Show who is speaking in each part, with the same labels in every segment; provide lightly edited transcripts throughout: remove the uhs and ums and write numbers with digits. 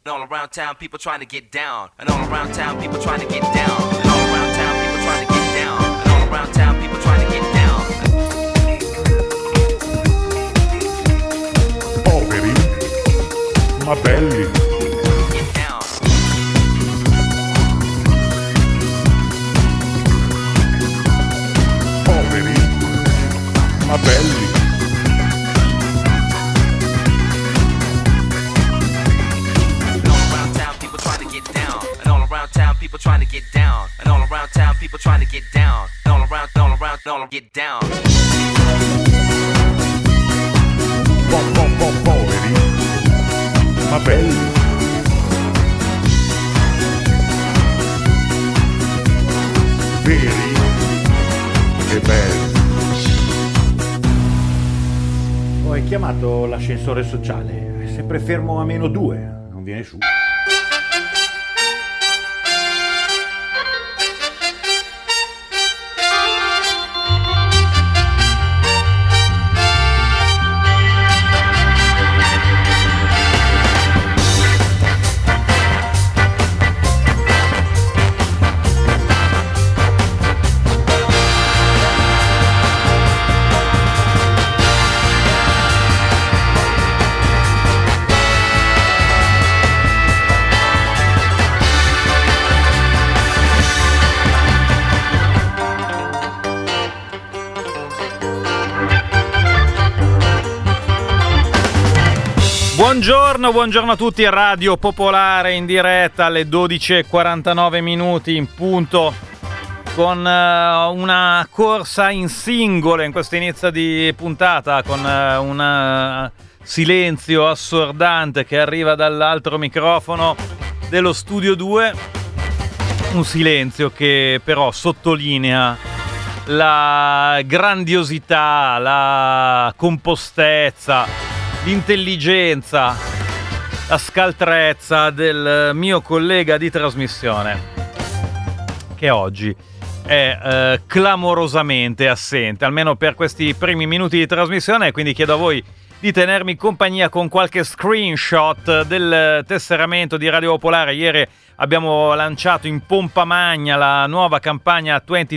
Speaker 1: And all around town, people trying to get down. And all around town, people trying to get down. And all around town, people trying to get down. And all around town, people trying to get down.
Speaker 2: Poveri, ma belli.
Speaker 1: Get down.
Speaker 2: Poveri, ma belli.
Speaker 1: People trying to get down, and all around town, people trying to get down, and all around, get down.
Speaker 2: Poveri, ma belli. Veri e belli.
Speaker 3: Oh, hai chiamato l'ascensore sociale, è sempre fermo a -2, non viene su.
Speaker 4: Buongiorno a tutti, Radio Popolare in diretta alle 12:49 minuti in punto con una corsa in singolo in questo inizio di puntata con un silenzio assordante che arriva dall'altro microfono dello Studio 2, un silenzio che però sottolinea la grandiosità, la compostezza, l'intelligenza, la scaltrezza del mio collega di trasmissione, che oggi è clamorosamente assente, almeno per questi primi minuti di trasmissione, e quindi chiedo a voi di tenermi compagnia con qualche screenshot del tesseramento di Radio Popolare. Ieri abbiamo lanciato in pompa magna la nuova campagna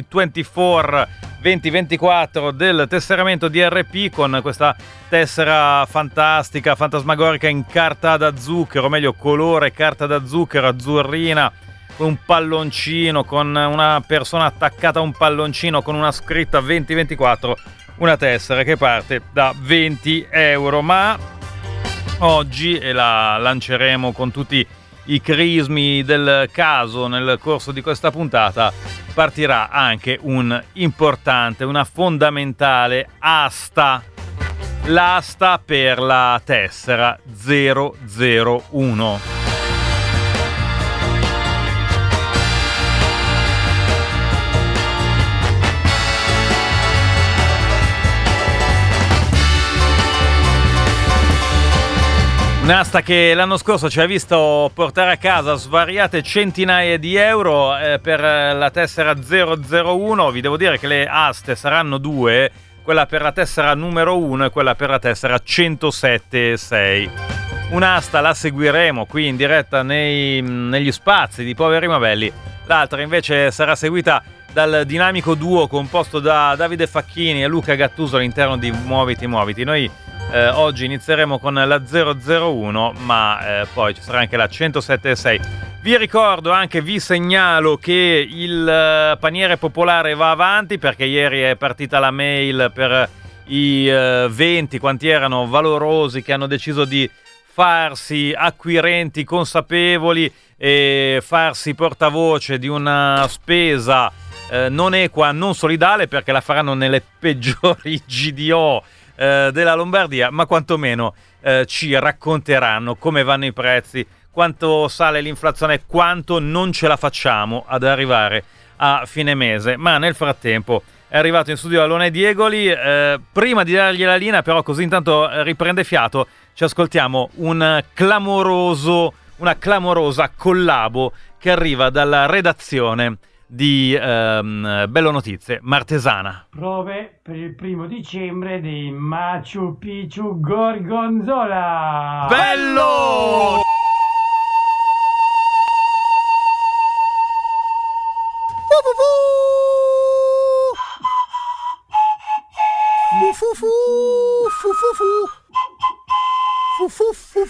Speaker 4: 2024 del tesseramento DRP con questa tessera fantastica, fantasmagorica in carta da zucchero, o meglio colore carta da zucchero, azzurrina, con un palloncino, con una persona attaccata a un palloncino con una scritta 2024, una tessera che parte da 20 euro, ma oggi, e la lanceremo con tutti i crismi del caso nel corso di questa puntata, partirà anche un importante, una fondamentale asta, l'asta per la tessera 001. Un'asta che l'anno scorso ci ha visto portare a casa svariate centinaia di euro per la tessera 001. Vi devo dire che le aste saranno due, quella per la tessera numero 1 e quella per la tessera 107,6. Un'asta la seguiremo qui in diretta negli spazi di Poveri ma Belli, l'altra invece sarà seguita dal dinamico duo composto da Davide Facchini e Luca Gattuso all'interno di Muoviti. Noi oggi inizieremo con la 001, ma poi ci sarà anche la 107,6. Vi ricordo anche, vi segnalo che il paniere popolare va avanti, perché ieri è partita la mail per i 20, quanti erano, valorosi, che hanno deciso di farsi acquirenti consapevoli e farsi portavoce di una spesa non equa, non solidale, perché la faranno nelle peggiori GDO della Lombardia, ma quantomeno ci racconteranno come vanno i prezzi, quanto sale l'inflazione, quanto non ce la facciamo ad arrivare a fine mese. Ma nel frattempo è arrivato in studio Alone Diegoli. Prima di dargli la linea, però, così intanto riprende fiato, ci ascoltiamo una clamorosa collabo che arriva dalla redazione di Bello Notizie Martesana.
Speaker 5: Prove per il 1° dicembre di Machu Picchu Gorgonzola.
Speaker 4: Bello!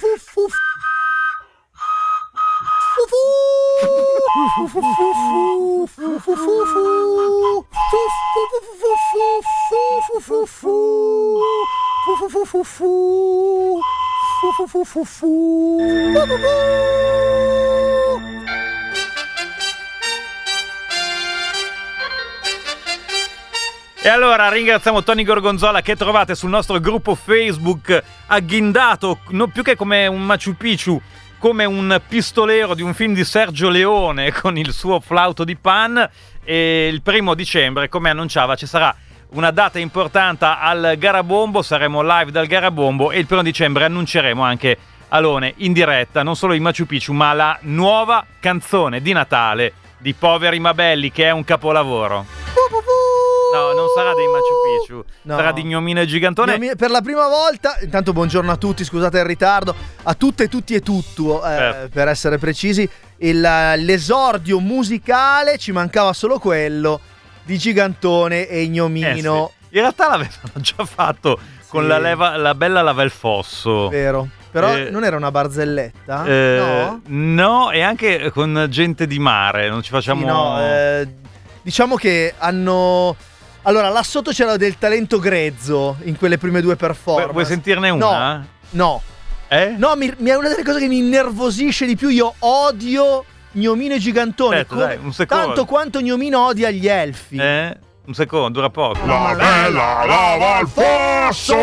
Speaker 4: E allora ringraziamo Tony Gorgonzola, che trovate sul nostro gruppo Facebook, agghindato più che come un Machu Picchu, come un pistolero di un film di Sergio Leone con il suo flauto di Pan. E il 1° dicembre, come annunciava, ci sarà una data importante al Garabombo, saremo live dal Garabombo e il 1° dicembre annunceremo anche Alone in diretta, non solo in Machu Picchu, ma la nuova canzone di Natale di Poveri ma Belli, che è un capolavoro. No, non sarà dei Machu Picchu,
Speaker 6: no.
Speaker 4: Sarà di Gnomino e Gigantone.
Speaker 6: Per la prima volta, intanto buongiorno a tutti, scusate il ritardo, a tutte, tutti e tutto, per essere precisi, l'esordio musicale, ci mancava solo quello di Gigantone e Gnomino.
Speaker 4: Sì. In realtà l'avevano già fatto con la bella lava il fosso.
Speaker 6: Vero. Però non era una barzelletta? No?
Speaker 4: No, e anche con gente di mare, non ci facciamo...
Speaker 6: Sì, no, diciamo che hanno... Allora, là sotto c'era del talento grezzo in quelle prime due performance.
Speaker 4: Vuoi sentirne una?
Speaker 6: No. No, è una delle cose che mi innervosisce di più. Io odio Gnomino e Gigantone.
Speaker 4: Aspetta, dai, un secondo.
Speaker 6: Tanto quanto Gnomino odia gli elfi.
Speaker 4: Un secondo, dura poco.
Speaker 2: La bella lava al fosso.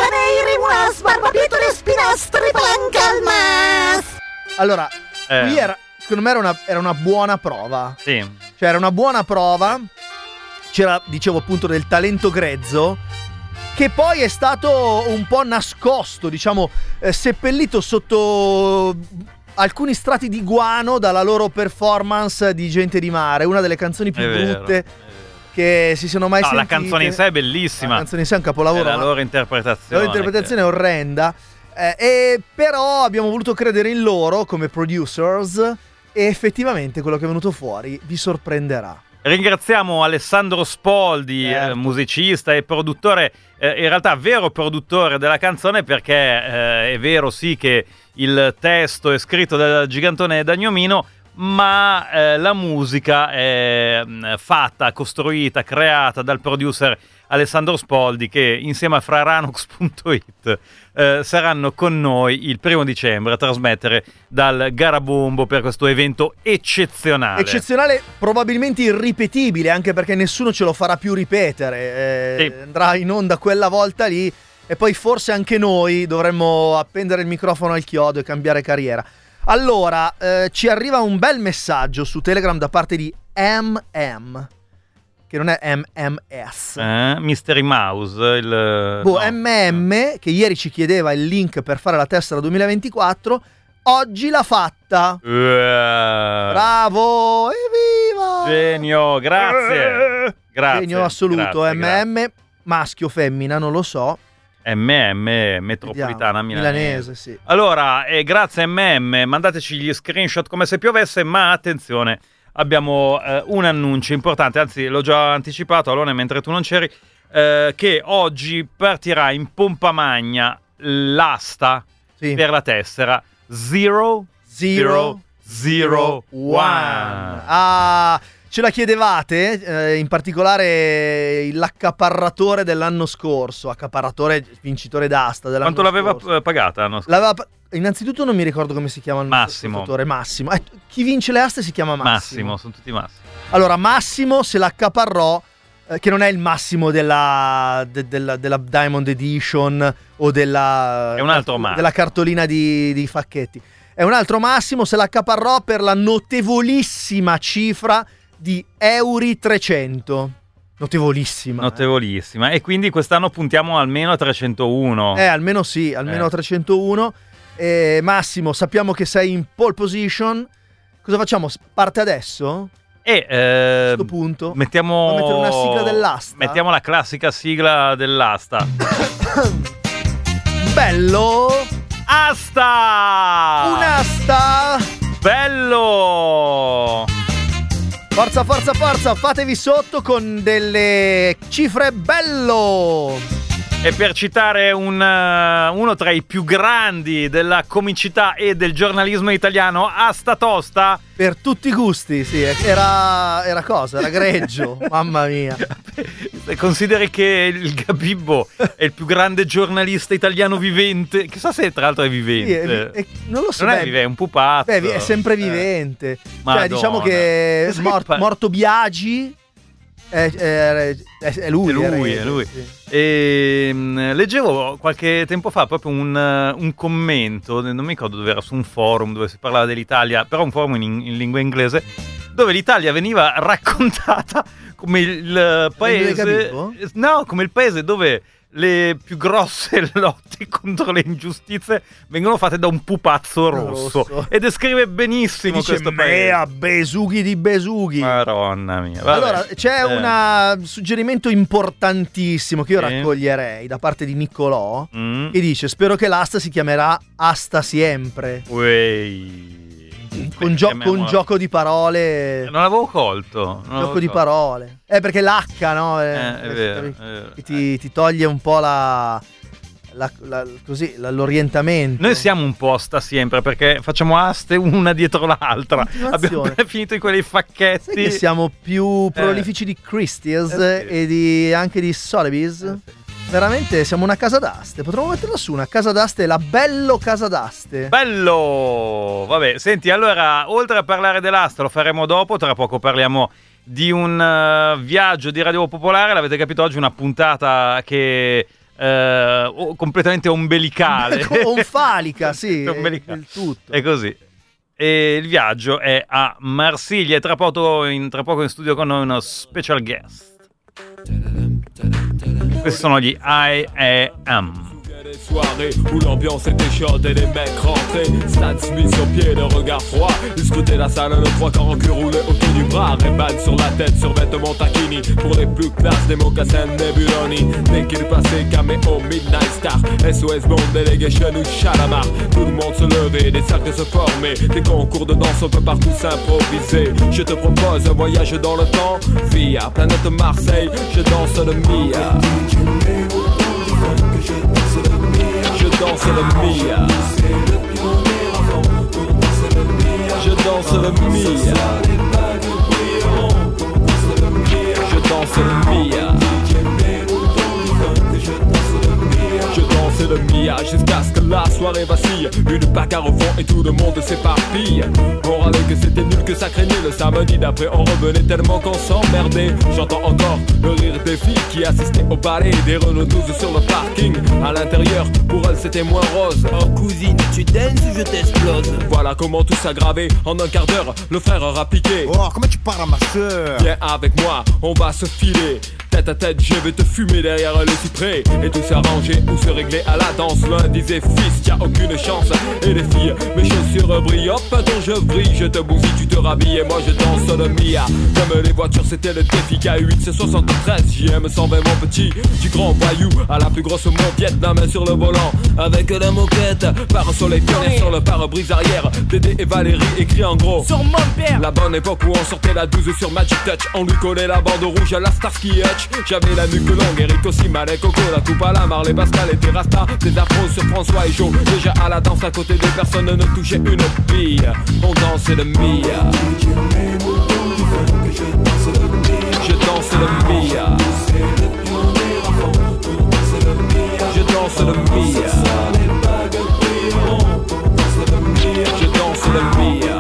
Speaker 6: Allora, qui secondo me era una buona prova.
Speaker 4: Sì.
Speaker 6: Cioè, era una buona prova. C'era, dicevo appunto, del talento grezzo, che poi è stato un po' nascosto, diciamo, seppellito sotto alcuni strati di guano dalla loro performance di Gente di Mare, una delle canzoni più brutte che si siano mai sentite.
Speaker 4: La canzone in sé è bellissima.
Speaker 6: La canzone in sé è un capolavoro.
Speaker 4: La loro interpretazione.
Speaker 6: La loro interpretazione è orrenda. Però abbiamo voluto credere in loro come producers e effettivamente quello che è venuto fuori vi sorprenderà.
Speaker 4: Ringraziamo Alessandro Spoldi, musicista e produttore, in realtà vero produttore della canzone, perché è vero sì che il testo è scritto da Gigantone e da Gnomino, ma la musica è fatta, costruita, creata dal producer Alessandro Spoldi, che insieme a fraranox.it saranno con noi il 1° dicembre a trasmettere dal Garabombo per questo evento eccezionale.
Speaker 6: Eccezionale, probabilmente irripetibile, anche perché nessuno ce lo farà più ripetere.
Speaker 4: Sì.
Speaker 6: Andrà in onda quella volta lì e poi forse anche noi dovremmo appendere il microfono al chiodo e cambiare carriera. Allora, ci arriva un bel messaggio su Telegram da parte di MM, che non è MMS.
Speaker 4: Mystery Mouse.
Speaker 6: MM, che ieri ci chiedeva il link per fare la tessera 2024, oggi l'ha fatta. Bravo, evviva!
Speaker 4: Genio, grazie. Grazie.
Speaker 6: Genio assoluto,
Speaker 4: grazie,
Speaker 6: MM, maschio, femmina, non lo so.
Speaker 4: Metropolitana
Speaker 6: milanese, sì.
Speaker 4: Allora, grazie MM, mandateci gli screenshot come se piovesse, ma attenzione, abbiamo un annuncio importante, anzi l'ho già anticipato Alone mentre tu non c'eri, che oggi partirà in pompa magna l'asta per la tessera 001.
Speaker 6: Ce la chiedevate, in particolare l'accaparratore dell'anno scorso, accaparratore vincitore d'asta dell'anno
Speaker 4: scorso. Quanto l'aveva pagata l'anno scorso?
Speaker 6: Innanzitutto non mi ricordo come si chiama il
Speaker 4: Massimo.
Speaker 6: Massimo. Chi vince le aste si chiama Massimo.
Speaker 4: Sono tutti Massimo.
Speaker 6: Allora, Massimo se l'accaparrò, che non è il Massimo della Diamond Edition o della...
Speaker 4: È un altro Massimo.
Speaker 6: Della cartolina di Facchetti. È un altro Massimo, se l'accaparrò per la notevolissima cifra di Euri 300. Notevolissima.
Speaker 4: E quindi quest'anno puntiamo almeno a 301.
Speaker 6: Almeno sì, almeno a 301. Massimo, sappiamo che sei in pole position. Cosa facciamo? Parte adesso? A questo punto
Speaker 4: mettiamo
Speaker 6: una sigla dell'asta.
Speaker 4: Mettiamo la classica sigla dell'asta.
Speaker 6: Bello.
Speaker 4: Asta!
Speaker 6: Un'asta!
Speaker 4: Bello!
Speaker 6: Forza, fatevi sotto con delle cifre bello!
Speaker 4: E per citare uno tra i più grandi della comicità e del giornalismo italiano, Asta Tosta.
Speaker 6: Per tutti i gusti, sì, era greggio, mamma mia.
Speaker 4: Consideri che il Gabibbo è il più grande giornalista italiano vivente, chissà se tra l'altro è vivente.
Speaker 6: Sì, non lo so.
Speaker 4: Non è vivente, è un pupazzo.
Speaker 6: È sempre vivente.
Speaker 4: Madonna.
Speaker 6: Cioè, diciamo che morto Biagi è lui.
Speaker 4: È lui.
Speaker 6: Sì.
Speaker 4: E leggevo qualche tempo fa proprio un commento, non mi ricordo dove era, su un forum dove si parlava dell'Italia, però un forum in lingua inglese, dove l'Italia veniva raccontata come il paese, no, come il paese dove le più grosse lotte contro le ingiustizie vengono fatte da un pupazzo rosso. E descrive benissimo questo paese.
Speaker 6: Besughi di Besughi.
Speaker 4: Madonna mia. Vabbè.
Speaker 6: Allora, c'è un suggerimento importantissimo che io raccoglierei da parte di Niccolò, che dice: spero che l'asta si chiamerà Asta Siempre. Con gioco di parole.
Speaker 4: Non l'avevo colto.
Speaker 6: Gioco di parole. Perché l'H, no?
Speaker 4: È vero.
Speaker 6: Ti toglie un po' l'orientamento.
Speaker 4: Noi siamo un po' Asta Sempre perché facciamo aste una dietro l'altra. Abbiamo finito in quei facchetti.
Speaker 6: Sai che siamo più prolifici di Christie's e anche di Sotheby's? Veramente siamo una casa d'aste. Potremmo metterla su, una casa d'aste, la Bello Casa d'Aste.
Speaker 4: Bello! Vabbè, senti, allora, oltre a parlare dell'asta, lo faremo dopo. Tra poco parliamo di un viaggio di Radio Popolare. L'avete capito, oggi una puntata che completamente ombelicale.
Speaker 6: Onfalica, sì.
Speaker 4: Ombelicale.
Speaker 6: Il tutto.
Speaker 4: È così. E il viaggio è a Marsiglia. E tra poco in studio con noi uno special guest. Questi sono gli I.A.M.
Speaker 7: Soirée où l'ambiance était chaude et les mecs rentraient. Stan Smith sur pied, le regard froid. Il scrutait la salle, le trois quarts en cul roulé autour du bras. Ray-Ban sur la tête, sur vêtements taquini. Pour les plus classes, des mocassins Nebuloni. Dès qu'il passait, caméo, Midnight Star. SOS Bond, Delegation ou Chalamar. Tout le monde se levait, des cercles se formaient. Des concours de danse, on peut partout s'improviser. Je te propose un voyage dans le temps. Via planète Marseille, je danse le Mia. Je danse le Mia. Je danse le Mia. Je danse le Mia. Je danse le Mia jusqu'à ce que la soirée vacille. Une bagarre au fond et tout le monde s'éparpille. On râlait que c'était nul, que ça craignait. Le samedi d'après on revenait tellement qu'on s'emmerdait. J'entends encore le rire des filles qui assistaient au ballet. Des Renault 12 sur le parking. À l'intérieur, pour elles c'était moins rose. Oh cousine, tu danses ou je t'explose. Voilà comment tout s'aggravait. En un quart d'heure, le frère aura piqué.
Speaker 8: Oh, comment tu parles à ma soeur?
Speaker 7: Viens avec moi, on va se filer. Tête à tête, je vais te fumer derrière le cyprès. Et tout s'arranger ou se régler à la danse. L'un disait fils, y'a aucune chance. Et les filles, mes chaussures brillent. Hop, attends, je brille, je te bousille, tu te rhabilles. Et moi je danse le Mia. Comme les voitures, c'était le défi. K8, c'est 73, JM 120 mon petit. Du grand voyou à la plus grosse moquette. La main sur le volant, avec la moquette. Par un soleil pionnier sur le pare-brise arrière. Dédé et Valérie écrit en gros sur mon père. La bonne époque où on sortait la 12 sur Magic Touch. On lui collait la bande rouge à la Starsky Hutch. J'avais la nuque longue, Eric aussi, Malek, Coco, la coupe à la Marley, Pascal et Terrasta. Des afros sur François et Joe. Déjà à la danse à côté des personnes ne touchait une bille. On dansait le Mia. Je danse le Mia. Je danse le Mia. Je danse le Mia.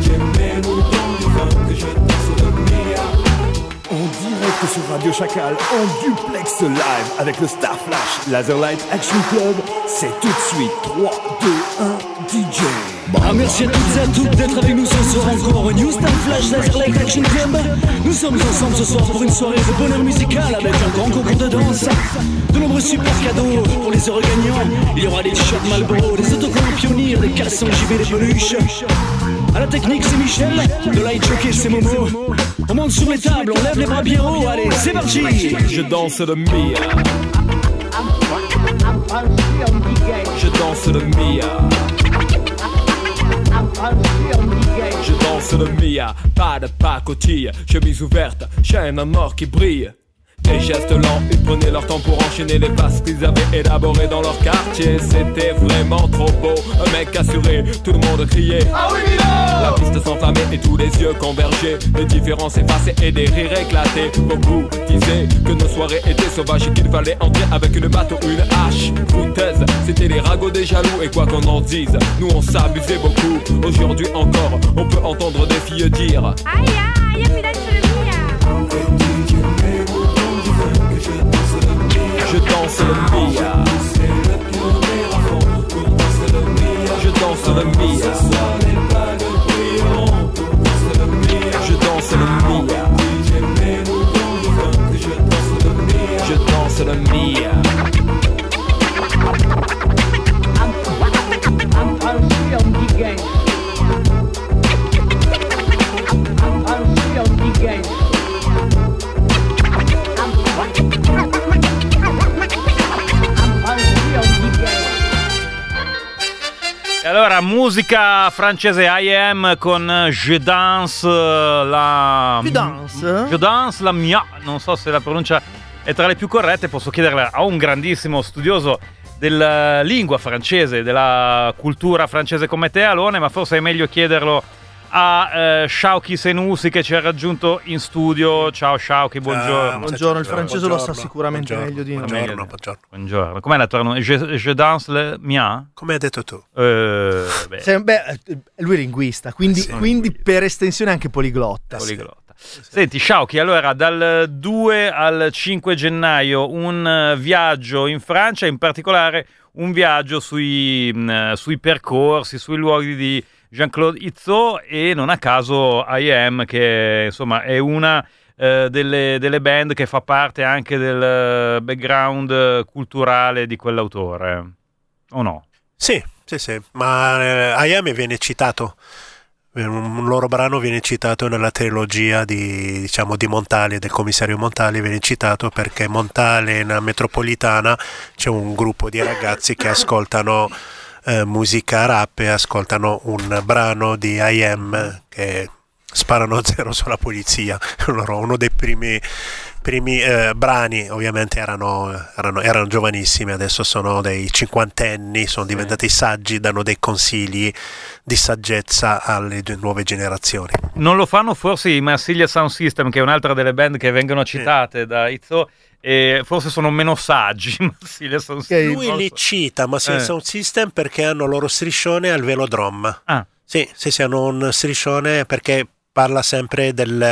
Speaker 9: Sur Radio Chacal en duplex live avec le Star Flash Laserlight Action Club. C'est tout de suite 3, 2, 1, DJ.
Speaker 10: Merci à toutes et à tous d'être avec nous ce soir encore au New Star Flash Laserlight Action Club. Nous sommes ensemble ce soir pour une soirée de bonheur musical avec un grand concours de danse, de nombreux super cadeaux pour les heureux gagnants. Il y aura des t-shirts Marlboro, des autocollants Pionnier, des caleçons JB, des peluches. À la technique c'est Michel, de light jockey c'est Momo. On monte sur les tables, on lève les bras bien haut, allez c'est parti.
Speaker 7: Je danse le Mia. Je danse le Mia. Je danse le Mia. Pas de pacotille, chemise ouverte, chaîne en or qui brille. et gestes lents. Ils prenaient leur temps pour enchaîner les passes qu'ils avaient élaborées dans leur quartier. C'était vraiment trop beau, un mec assuré, tout le monde criait ah oui Milo. La piste s'enflammait et tous les yeux convergeaient, les différences effacées et des rires éclatés. Beaucoup disaient que nos soirées étaient sauvages et qu'il fallait entrer avec une batte ou une hache. Foutaise, c'était les ragots des jaloux. Et quoi qu'on en dise, nous on s'abusait beaucoup. Aujourd'hui encore, on peut entendre des filles dire aïe aïe, mi danse le mia. Je danse le mia. Je danse le mia. Je danse le mia. Je danse le mia.
Speaker 4: E allora, musica francese I.am con Je danse la... Je danse la mia. Non so se la pronuncia è tra le più corrette, posso chiederla a un grandissimo studioso della lingua francese, della cultura francese come te, Alone, ma forse è meglio chiederlo a Shauki Senussi che ci ha raggiunto in studio. Ciao Shauki, buongiorno.
Speaker 6: Buongiorno, il francese lo sa sicuramente meglio di noi.
Speaker 4: Buongiorno. Com'è la tua Je danse le mia?
Speaker 11: Come hai detto tu?
Speaker 6: Lui è linguista, quindi per estensione anche poliglotta.
Speaker 4: Senti Shauki, allora dal 2 al 5 gennaio un viaggio in Francia, in particolare un viaggio sui percorsi, sui luoghi di Jean-Claude Izzot, e non a caso I.am, che insomma è una delle band che fa parte anche del background culturale di quell'autore, o no?
Speaker 11: Sì, ma I.am viene citato, un loro brano viene citato nella trilogia di Montale, del commissario Montale, viene citato perché Montale, nella metropolitana, c'è un gruppo di ragazzi che ascoltano musica rap e ascoltano un brano di I.am che sparano zero sulla polizia. Uno dei primi brani, ovviamente erano giovanissimi, adesso sono dei cinquantenni, sono diventati saggi, danno dei consigli di saggezza alle nuove generazioni.
Speaker 4: Non lo fanno forse i Marsiglia Sound System, che è un'altra delle band che vengono citate da Izzot, e forse sono meno saggi.
Speaker 11: Lui li cita Marsiglia Sound System perché hanno il loro striscione al Velodrome. Sì, hanno un striscione perché parla sempre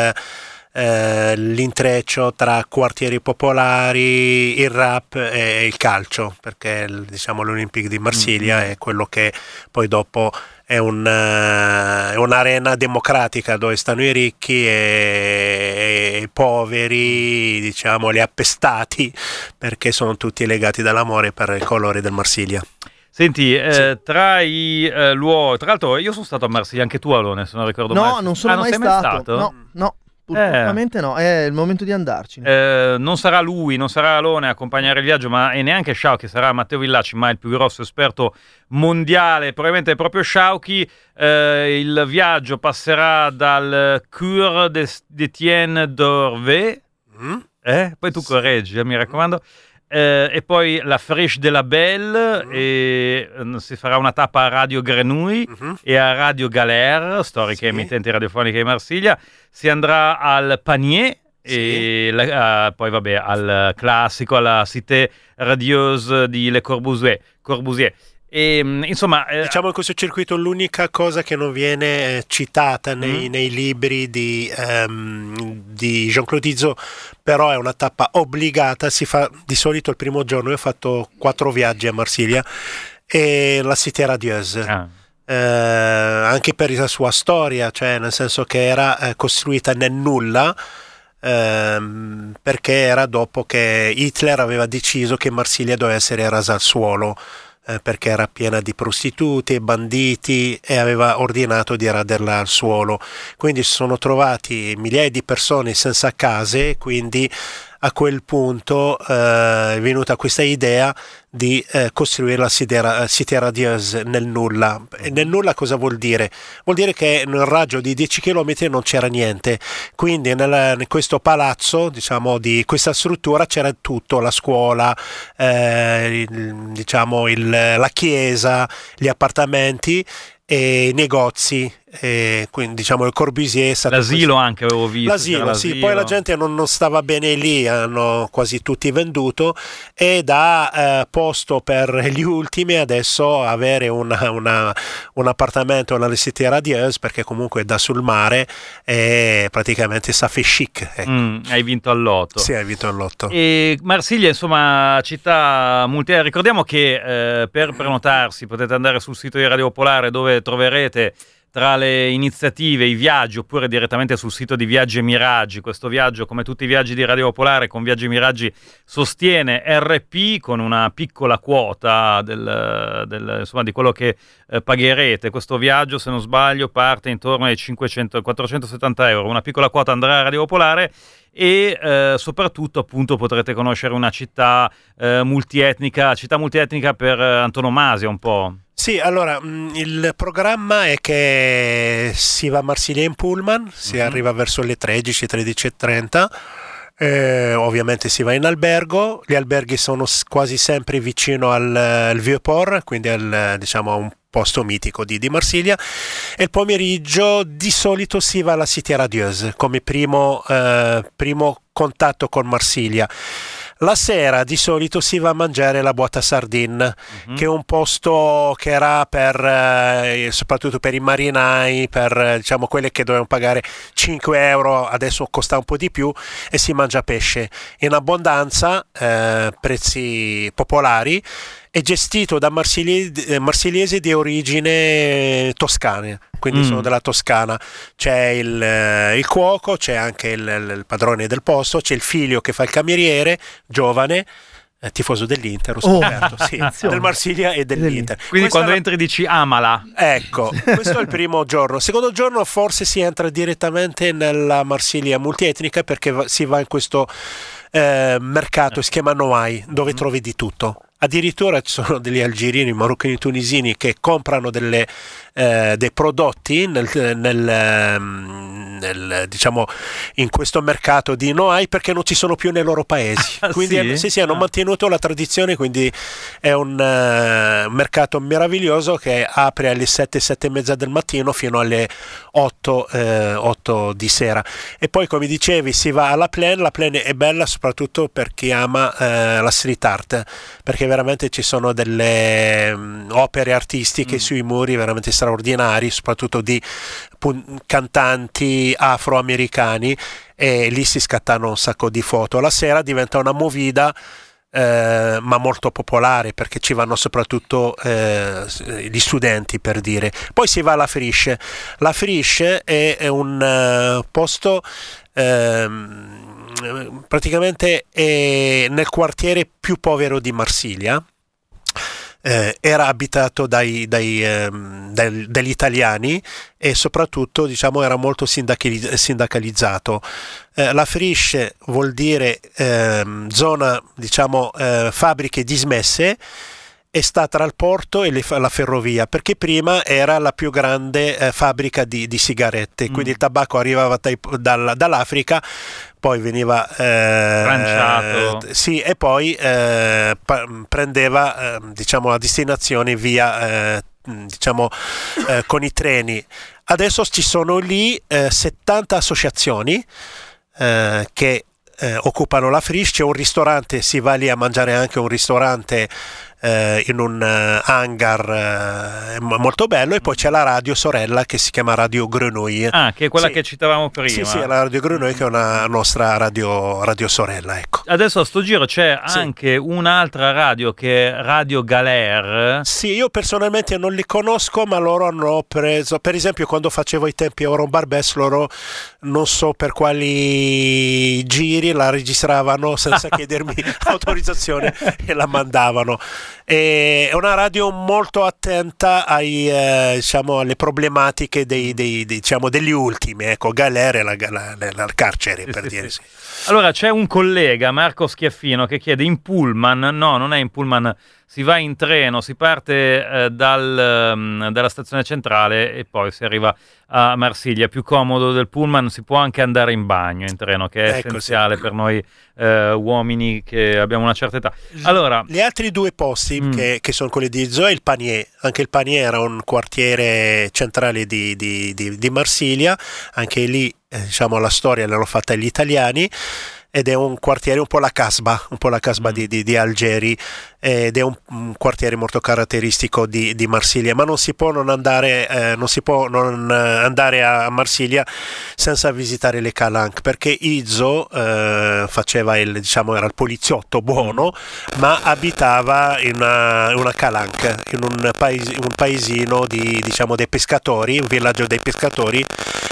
Speaker 11: l'intreccio tra quartieri popolari, il rap e il calcio, perché l'Olympique di Marsiglia è quello che poi dopo è un'arena democratica dove stanno i ricchi e i poveri, gli appestati, perché sono tutti legati dall'amore per i colori del Marsiglia.
Speaker 4: Senti, tra i luoghi, tra l'altro io sono stato a Marsiglia, anche tu Alone, se non ricordo male.
Speaker 6: No, non sono mai stato. No. Purtroppo no, è il momento di andarci.
Speaker 4: Non sarà Alone a accompagnare il viaggio, e neanche Shauki, sarà Matteo Villacci, ma il più grosso esperto mondiale, probabilmente è proprio Shauki. Il viaggio passerà dal Cure d'Etienne d'Orvé, poi tu correggi, mi raccomando, e poi la Friche de la Belle, e si farà una tappa a Radio Grenouille e a Radio Galère, storiche emittenti radiofoniche di Marsiglia. Si andrà al Panier e poi al classico, alla Cité Radieuse di Le Corbusier. E, insomma,
Speaker 11: diciamo in questo circuito l'unica cosa che non viene citata nei libri di Jean-Claude Izzot, però è una tappa obbligata, si fa di solito il primo giorno. Io ho fatto 4 viaggi a Marsiglia e la Cité Radieuse. Anche per la sua storia, cioè nel senso che era costruita nel nulla, perché era dopo che Hitler aveva deciso che Marsiglia doveva essere rasa al suolo, perché era piena di prostitute e banditi, e aveva ordinato di raderla al suolo. Quindi si sono trovati migliaia di persone senza case, quindi a quel punto è venuta questa idea di costruire la Cité radieuse nel nulla. E nel nulla cosa vuol dire? Vuol dire che nel raggio di 10 km non c'era niente, quindi in questo palazzo, diciamo, di questa struttura c'era tutto, la scuola, la chiesa, gli appartamenti e i negozi, quindi diciamo il Corbusier è stato
Speaker 4: l'asilo anche avevo visto,
Speaker 11: l'asilo, sì, poi la gente non stava bene lì, hanno quasi tutti venduto, e da posto per gli ultimi adesso avere un appartamento nella Cité radieuse, perché comunque è da sul mare e praticamente ça fait chic, ecco.
Speaker 4: Hai vinto al lotto.
Speaker 11: Sì, hai vinto al lotto.
Speaker 4: E Marsiglia, insomma, città multietnica. Ricordiamo che per prenotarsi potete andare sul sito di Radio Popolare, dove troverete tra le iniziative i viaggi, oppure direttamente sul sito di Viaggi e Miraggi. Questo viaggio, come tutti i viaggi di Radio Popolare, con Viaggi e Miraggi sostiene RP con una piccola quota insomma, di quello che pagherete. Questo viaggio, se non sbaglio, parte intorno ai 470 euro. Una piccola quota andrà a Radio Popolare e soprattutto appunto potrete conoscere una città multietnica per antonomasia un po'.
Speaker 11: Sì, allora il programma è che si va a Marsiglia in pullman, si arriva verso le 13:30, ovviamente si va in albergo. Gli alberghi sono quasi sempre vicino al Vieux-Port, quindi diciamo a un posto mitico di Marsiglia, e il pomeriggio di solito si va alla Cité radieuse come primo contatto con Marsiglia. La sera di solito si va a mangiare la Boîte à Sardines, che è un posto che era soprattutto per i marinai, per diciamo quelle che dovevano pagare 5 euro, adesso costa un po' di più, e si mangia pesce in abbondanza, prezzi popolari. È gestito da marsigliesi di origine toscana, quindi sono della Toscana. C'è il cuoco, c'è anche il padrone del posto, c'è il figlio che fa il cameriere, giovane, tifoso dell'Inter, ho scoperto, sì, del Marsiglia e dell'Inter.
Speaker 4: Quindi quando entri dici amala.
Speaker 11: Ecco, questo è il primo giorno. Il secondo giorno forse si entra direttamente nella Marsiglia multietnica, perché si va in questo mercato, si chiama Noailles, dove trovi di tutto. Addirittura ci sono degli algerini, marocchini, tunisini che comprano dei prodotti diciamo in questo mercato di Noailles, perché non ci sono più nei loro paesi. Quindi sì, hanno mantenuto la tradizione, quindi è un mercato meraviglioso che apre alle 7:30 del mattino fino alle 8 di sera. E poi, come dicevi, si va alla Plaine. La Plaine è bella soprattutto per chi ama la street art, perché veramente ci sono delle opere artistiche sui muri veramente straordinari, soprattutto di cantanti afroamericani, e lì si scattano un sacco di foto. La sera diventa una movida, ma molto popolare, perché ci vanno soprattutto gli studenti, per dire. Poi si va alla Friche. La Friche è un posto praticamente nel quartiere più povero di Marsiglia. Era abitato dagli italiani, e soprattutto diciamo era molto sindacalizzato. La Friche vuol dire zona, diciamo, fabbriche dismesse, e sta tra il porto e la ferrovia, perché prima era la più grande fabbrica di sigarette, quindi il tabacco arrivava dall'Africa, poi veniva
Speaker 4: tranciato,
Speaker 11: sì, e poi prendeva diciamo la destinazione via diciamo con i treni. Adesso ci sono lì 70 associazioni che occupano la Friche. C'è un ristorante, si va lì a mangiare anche un ristorante in un hangar molto bello, e poi c'è la radio sorella che si chiama Radio Grenouille.
Speaker 4: Che è quella che citavamo prima.
Speaker 11: Sì, la Radio Grenouille, che è una nostra radio sorella, ecco.
Speaker 4: Adesso a sto giro c'è anche un'altra radio, che è Radio Galère.
Speaker 11: Sì, io personalmente non li conosco, ma loro hanno preso, per esempio quando facevo i tempi a Oron Barbès, loro non so per quali giri la registravano senza chiedermi autorizzazione, e la mandavano. È una radio molto attenta diciamo, alle problematiche degli ultimi, ecco, galere la carcere, per dire. Sì.
Speaker 4: Allora c'è un collega, Marco Schiaffino, che chiede in pullman, no, non è in pullman, si va in treno, si parte dalla stazione centrale e poi si arriva a Marsiglia. Più comodo del pullman, si può anche andare in bagno in treno, che è essenziale per noi uomini che abbiamo una certa età. Allora,
Speaker 11: gli altri due posti che sono quelli di Izzo e il Panier. Anche il Panier era un quartiere centrale di Marsiglia, anche lì diciamo la storia l'hanno fatta gli italiani. Ed è un quartiere un po' la casba di Algeri, ed è un quartiere molto caratteristico di Marsiglia, ma non si può non andare a Marsiglia senza visitare le calanque, perché Izzo faceva era il poliziotto buono, ma abitava in una calanque, in un paesino dei pescatori, un villaggio dei pescatori.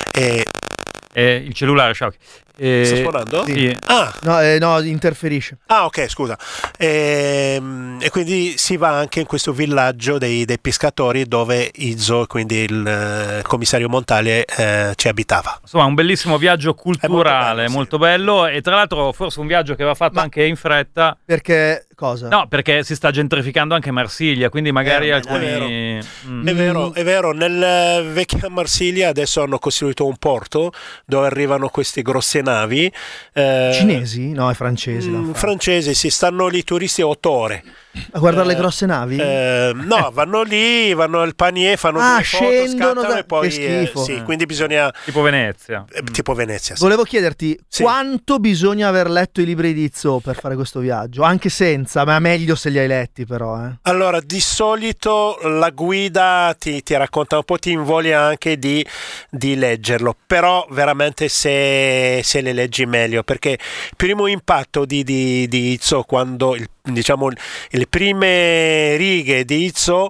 Speaker 4: Il cellulare, Sciocchi.
Speaker 11: Sta suonando?
Speaker 4: Sì.
Speaker 6: No, interferisce.
Speaker 11: Ok, scusa. E quindi si va anche in questo villaggio dei pescatori dove Izzo, quindi il commissario Montale, ci abitava.
Speaker 4: Insomma, un bellissimo viaggio culturale, molto bello, e tra l'altro forse un viaggio che va fatto anche in fretta.
Speaker 6: Perché cosa?
Speaker 4: No, perché si sta gentrificando anche Marsiglia, quindi magari alcuni...
Speaker 11: È vero, nel vecchia Marsiglia adesso hanno costruito un porto dove arrivano queste grosse navi.
Speaker 6: Cinesi? No, è francesi.
Speaker 11: Francesi, si stanno lì turisti 8 ore.
Speaker 6: A guardare le grosse navi?
Speaker 11: No, vanno lì, vanno al Panier, fanno due foto, scattano e poi... Che schifo. Sì, quindi bisogna...
Speaker 4: Tipo Venezia.
Speaker 11: Tipo Venezia, sì.
Speaker 6: Volevo chiederti quanto bisogna aver letto i libri di Izzo per fare questo viaggio? Anche senza, ma meglio se li hai letti però.
Speaker 11: Allora, di solito la guida ti racconta un po', ti invoglia anche di leggerlo, però veramente se le leggi meglio, perché il primo impatto di Izzo, quando le prime righe di Izzo,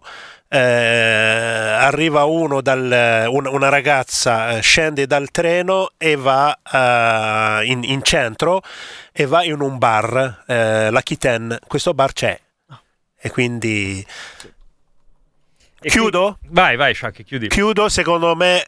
Speaker 11: arriva una ragazza, scende dal treno e va in centro e va in un bar, l'Aquitaine. Questo bar c'è, e quindi chiudo?
Speaker 4: Vai Sciacchi, chiudi.
Speaker 11: Chiudo. Secondo me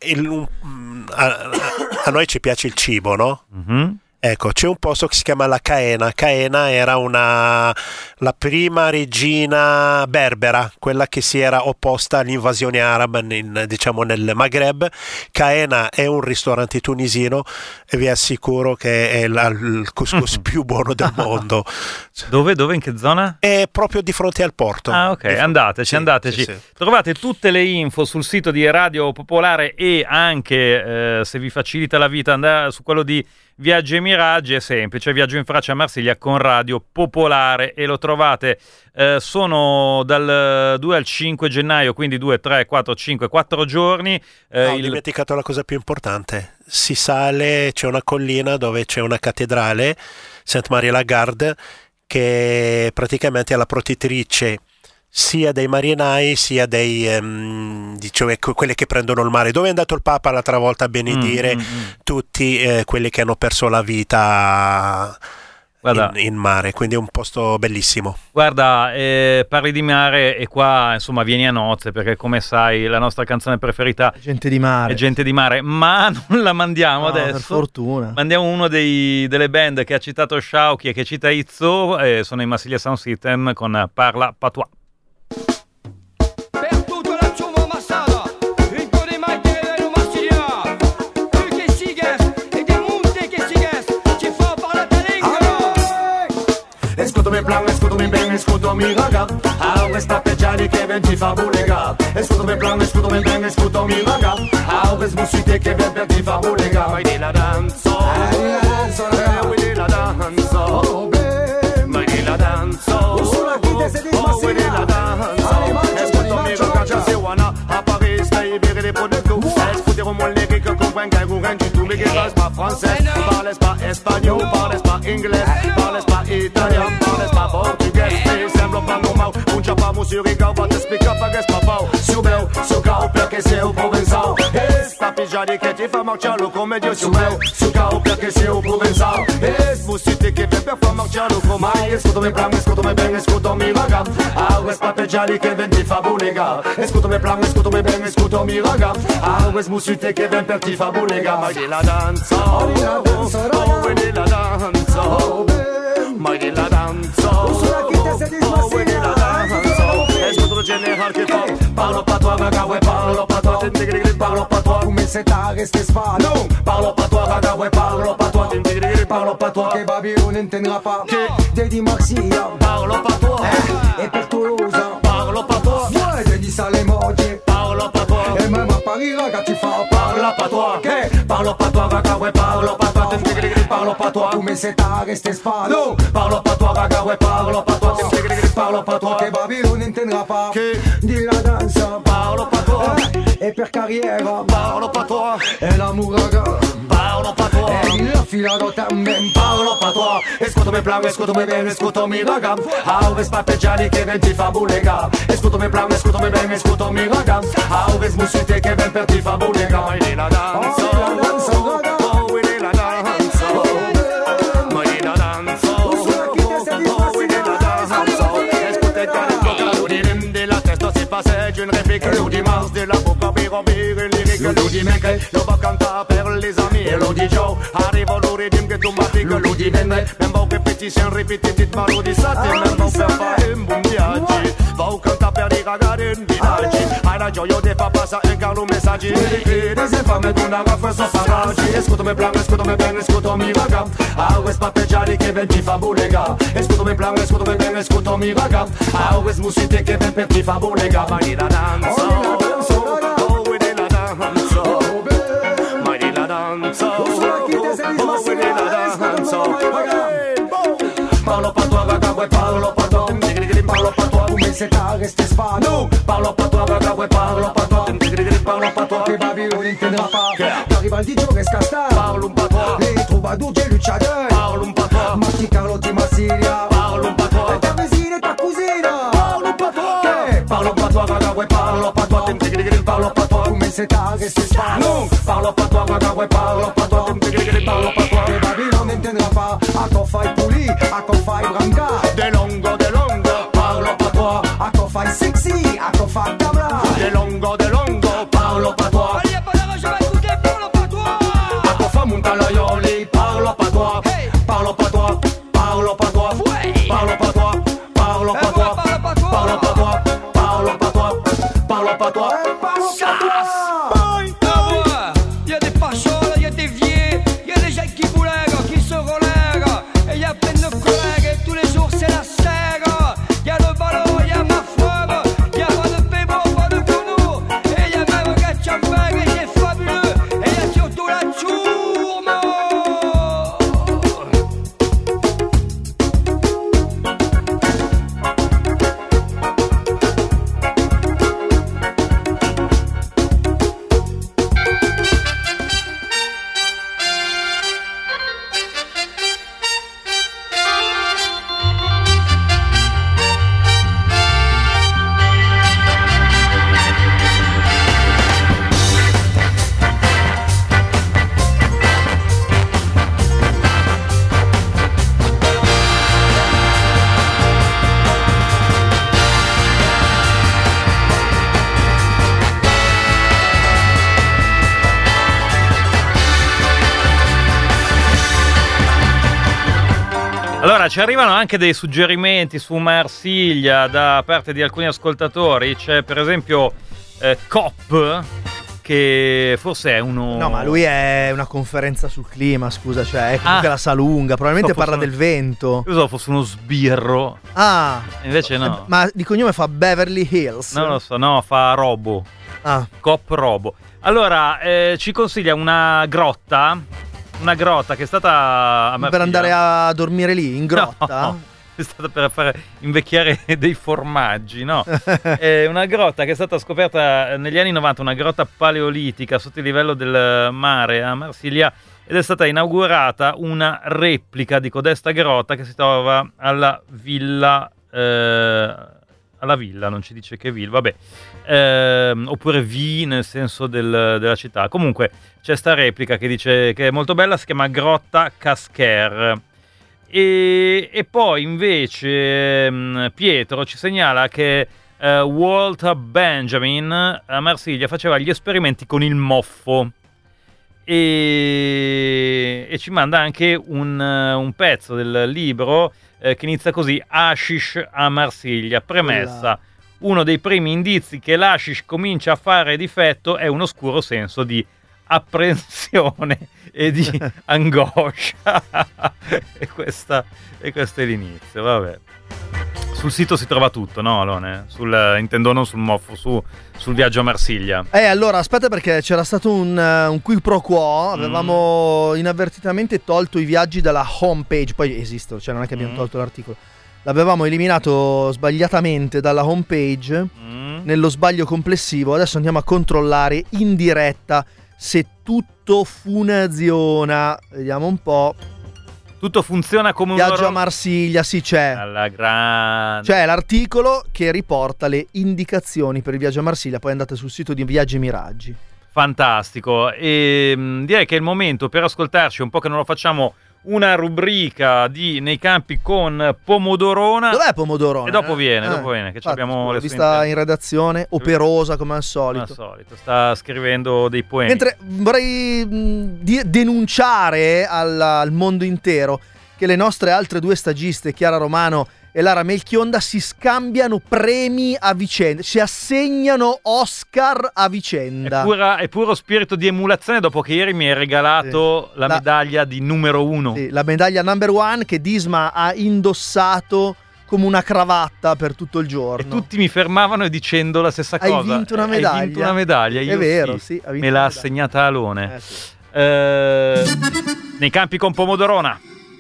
Speaker 11: a noi ci piace il cibo, no?
Speaker 4: Mm-hmm.
Speaker 11: Ecco, c'è un posto che si chiama la Caena. Caena era la prima regina berbera, quella che si era opposta all'invasione araba nel Maghreb. Caena è un ristorante tunisino e vi assicuro che è il couscous più buono del mondo.
Speaker 4: Dove? In che zona?
Speaker 11: È proprio di fronte al porto.
Speaker 4: Ah, ok, andateci.
Speaker 11: Sì.
Speaker 4: Trovate tutte le info sul sito di Radio Popolare, e anche se vi facilita la vita andare su quello di Viaggi e Miraggi. È semplice: Viaggio in Francia a Marsiglia con Radio Popolare, e lo trovate. Sono dal 2 al 5 gennaio, quindi 2, 3, 4, 5, 4 giorni.
Speaker 11: Ho dimenticato la cosa più importante. Si sale, c'è una collina dove c'è una cattedrale, Sainte-Marie-Lagarde, che praticamente è la protettrice sia dei marinai sia dei quelli che prendono il mare, dove è andato il Papa l'altra volta a benedire tutti quelli che hanno perso la vita in mare, quindi è un posto bellissimo.
Speaker 4: Guarda, parli di mare e qua insomma vieni a nozze, perché come sai la nostra canzone preferita è Gente di Mare, ma non la mandiamo adesso,
Speaker 6: per fortuna.
Speaker 4: Mandiamo uno delle band che ha citato Sciauchi e che cita Izzo, sono i Marsiglia Sound System con Parla Patois.
Speaker 12: Escutami bene, escutami raga, resta peggiare che venti fa bulega. Escutami bene, escutami raga, resta musite che venti fa bulega. Vai di la danzo, vai di la danzo, vai di la danzo, vai di la danzo. Escutami raga, già se wanna a Paris, stai bere les pots de cou. Escutez mon lyrique, comprends vous rien du tout, mais qui parle pas français, parle pas espagnol, parle pas anglais, parle pas italien, parle pas portugais. Sembra pas normal, já pra música vou te explicar pra que papau. Subiu, sucau, porque seu provençal. Esta pijade que te faz marchalo, comédia subiu, sucau, porque seu provençal. Esse musite que vem performar marchalo, como aí escutami plan, escutami ben, escutami raga. Aues papeggiali che ven ti fa bulega. Escutami plan, escutami ben, escutami raga. Aues musite che ven per ti fa bulega. Ma di la danza, oh di la danza, di la danza, ma di la danza, oh di la danza. Escutami general che fa, parlo pas toi raga, ouais parlo pas toi, t'integri, parlo pas toi. Come se t'arresti spada, parlo pas toi raga, ouais parlo pas toi, t'integri, parlo pas toi. Che Babylone n'entendra pas, che Dedi Marcia, parlo pas toi. E per Toulouse, parlo pas toi. Ouais, Dedi Salemoggi, parlo pas toi. E même à Paris raga ti fa, parlo pas toi. Che parlo pas toi raga, ouais parlo pas toi, t'integri, parlo pas toi. Come se t'arresti spada, parlo pas toi raga, ouais parlo pas toi, t'integri, parlo pas toi. Che Babylone n'entendra pas, che di la danza, parlo pas toi. E per carriera, parlo pas toi. E l'amour raga, parlo pas toi. E il filato también, parlo pas toi. Escutami plan, escutami ben, escutami raga. Auves papeggiali che ven ti fa bulega. Escutami plan, escutami ben, escutami raga. Auves musite che ven per ti fa bulega. Ma di la danza, la danza raga. Oh, di la danza, ma di la danza, oh, di la danza. Escutami plan, de la testa si passeggia in replica. L'Udimars de la bocca per rompere il lyrique. L'Udimenche lo va cantare per les amis. E l'Udi Joe arriva l'Uridim che tu m'applica. L'Udi vende, même bon répétition ripetiti parodizzati. Même bon per fare un buon viaggi. Va cantare per i ragazzi in villaggi. Hai la gioia di far passare un caro messaggi. Des infame d'una raffre so paraggi. Escutami plan, escutami ben, escutami raga. Aues papeggiali che ven ti fa bulega. Escutami plan, escutami ben, escutami raga. Aues musite che ven per ti fa bulega. Ma di la danza, oh di la danza, ma di la danza, oh di la danza. Parlo pas toi raga, ouais parlo pas toi. Parlo pas toi, come se t'arresti spada. Parlo pas toi raga, ouais parlo pas toi. Parlo pas toi, che Babylone n'entendra pas. T'arriva il DJ Rescasta, parlo un pas toi. Les troubadours e Luciadei, parlo un pas toi. Marti Carlotti Marsiglia, parlo un pas toi. E ta vesina e ta cugina, parlo un pas toi. Parlo pas toi raga, ouais parlo pas toi. Parlo pas toi, come se t'arresti spada. Parlo pas toi raga, ouais parlo pas toi. Parlo pas toi, che Babylone n'entendra pas. A co fai puli, a co fai branca. De longo, parlo pas toi. A co fai sexy, a co fai tabla. De longo, parlo pas toi. Allez, pas la je vais écouter, parlo pas toi. A co fa montalaioli, parlo pas toi. Parlo pas toi, parlo pas toi. Parlo pas toi, parlo pas toi. Parlo pas toi, parlo pas toi. Parlo pas toi.
Speaker 13: Il y a des pacholes, il y a des vieux, il y a des gens qui boulèguent, qui se relèguent. Et il y a plein de collègues, et tous les jours c'est la serre. Il y a le ballon, il y a ma femme, il y a pas de pébo, pas de cono. Et il y a même Gatchambeg, et c'est fabuleux. Et il y a surtout la tourme.
Speaker 4: Allora, ci arrivano anche dei suggerimenti su Marsiglia da parte di alcuni ascoltatori. C'è per esempio Cop, che forse è uno...
Speaker 6: No, ma lui è una conferenza sul clima, scusa, cioè è comunque la Salunga, probabilmente parla del vento.
Speaker 4: Io pensavo fosse uno sbirro.
Speaker 6: Ah!
Speaker 4: Invece no.
Speaker 6: Ma di cognome fa Beverly Hills?
Speaker 4: Non lo so, no, fa Robo.
Speaker 6: Ah.
Speaker 4: Cop Robo. Allora, ci consiglia una grotta che è stata a Marsiglia.
Speaker 6: Per andare a dormire lì, in grotta?
Speaker 4: No, è stata per fare invecchiare dei formaggi, no? È una grotta che è stata scoperta negli anni 90, una grotta paleolitica sotto il livello del mare a Marsiglia, ed è stata inaugurata una replica di codesta grotta che si trova alla villa... alla villa, non ci dice che villa, vabbè, oppure V nel senso della città. Comunque c'è sta replica che dice che è molto bella, si chiama Grotta Casquer, E poi invece Pietro ci segnala che Walter Benjamin a Marsiglia faceva gli esperimenti con il moffo e ci manda anche un pezzo del libro che inizia così: Hashish a Marsiglia, premessa. Uno dei primi indizi che l'hashish comincia a fare difetto è un oscuro senso di apprensione e di angoscia. e questo è l'inizio, vabbè. Sul sito si trova tutto, no Alone? Intendo non sul moffo, sul viaggio a Marsiglia.
Speaker 6: Allora aspetta, perché c'era stato un qui pro quo. Avevamo inavvertitamente tolto i viaggi dalla homepage. Poi esistono, cioè non è che abbiamo tolto l'articolo. L'avevamo eliminato sbagliatamente dalla homepage, nello sbaglio complessivo. Adesso andiamo a controllare in diretta se tutto funziona. Vediamo un po'.
Speaker 4: Tutto funziona come un
Speaker 6: viaggio a Marsiglia, sì, c'è.
Speaker 4: Alla grande.
Speaker 6: C'è l'articolo che riporta le indicazioni per il viaggio a Marsiglia. Poi andate sul sito di Viaggi e Miraggi.
Speaker 4: Fantastico. E direi che è il momento per ascoltarci, un po' che non lo facciamo, una rubrica di Nei campi con Pomodorona.
Speaker 6: Dov'è Pomodorona?
Speaker 4: E dopo viene, che abbiamo le
Speaker 6: vista in redazione, operosa come al solito.
Speaker 4: Sta scrivendo dei poemi.
Speaker 6: Mentre vorrei denunciare al mondo intero che le nostre altre due stagiste, Chiara Romano e Lara Melchionda, si scambiano premi a vicenda, si assegnano Oscar a vicenda.
Speaker 4: È puro spirito di emulazione, dopo che ieri mi hai regalato la medaglia di numero 1.
Speaker 6: Sì, la medaglia number 1 che Disma ha indossato come una cravatta per tutto il giorno.
Speaker 4: E tutti mi fermavano dicendo la stessa cosa.
Speaker 6: Hai vinto una medaglia.
Speaker 4: Hai vinto una medaglia.
Speaker 6: È vero, sì.
Speaker 4: Me l'ha assegnata Alone.
Speaker 6: Sì.
Speaker 4: Nei campi con Pomodorona.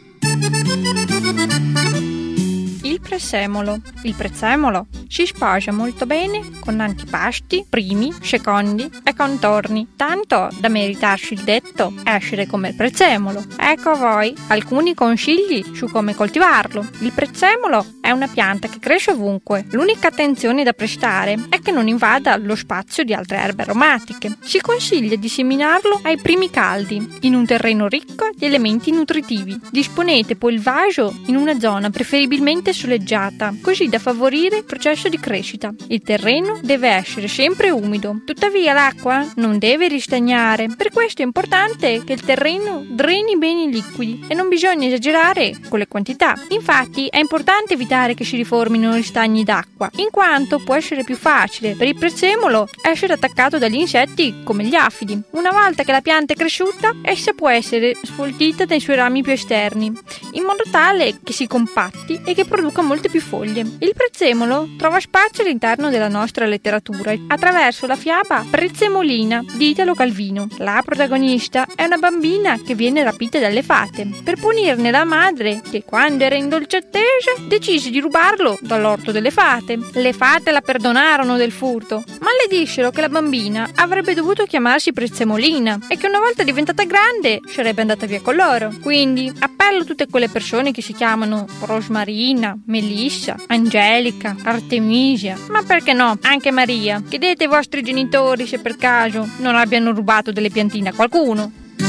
Speaker 14: Il prezzemolo. Il prezzemolo si sposa molto bene con antipasti, primi, secondi e contorni, tanto da meritarsi il detto essere come il prezzemolo. Ecco a voi alcuni consigli su come coltivarlo. Il prezzemolo è una pianta che cresce ovunque. L'unica attenzione da prestare è che non invada lo spazio di altre erbe aromatiche. Si consiglia di seminarlo ai primi caldi, in un terreno ricco di elementi nutritivi. Disponete poi il vaso in una zona preferibilmente soleggiata, così da favorire il processo di crescita. Il terreno deve essere sempre umido, tuttavia l'acqua non deve ristagnare. Per questo è importante che il terreno dreni bene i liquidi e non bisogna esagerare con le quantità. Infatti è importante evitare che si riformino ristagni d'acqua, in quanto può essere più facile per il prezzemolo essere attaccato dagli insetti come gli afidi. Una volta che la pianta è cresciuta, essa può essere sfoltita dai suoi rami più esterni, in modo tale che si compatti e che produca molte più foglie. Il prezzemolo trova spazio all'interno della nostra letteratura attraverso la fiaba Prezzemolina di Italo Calvino. La protagonista è una bambina che viene rapita dalle fate. Per punirne la madre, che quando era in dolce attesa decise di rubarlo dall'orto delle fate. Le fate la perdonarono del furto, ma le dissero che la bambina avrebbe dovuto chiamarsi Prezzemolina e che una volta diventata grande sarebbe andata via con loro. Quindi appello tutte quelle persone che si chiamano Rosmarina, Melissa, Angelica, Artemisia, ma perché no, anche Maria. Chiedete ai vostri genitori se per caso non abbiano rubato delle piantine a qualcuno.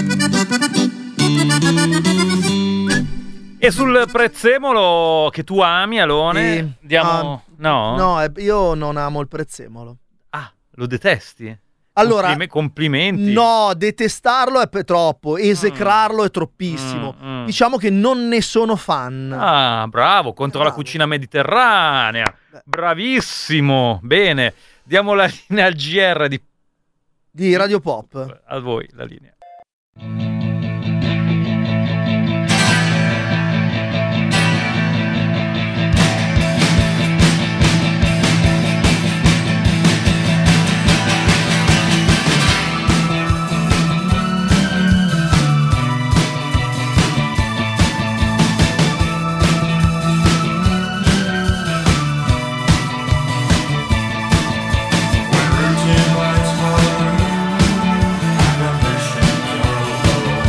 Speaker 4: E sul prezzemolo che tu ami, Alone, diamo...
Speaker 6: No, io non amo il prezzemolo.
Speaker 4: Ah, lo detesti?
Speaker 6: Allora,
Speaker 4: complimenti.
Speaker 6: No, detestarlo è troppo, esecrarlo è troppissimo. Diciamo che non ne sono fan.
Speaker 4: Ah, bravo, contro la cucina mediterranea. Bravissimo. Bene, diamo la linea al GR
Speaker 6: di Radio Pop.
Speaker 4: A voi la linea.
Speaker 15: Routine lights on, and ambition go low.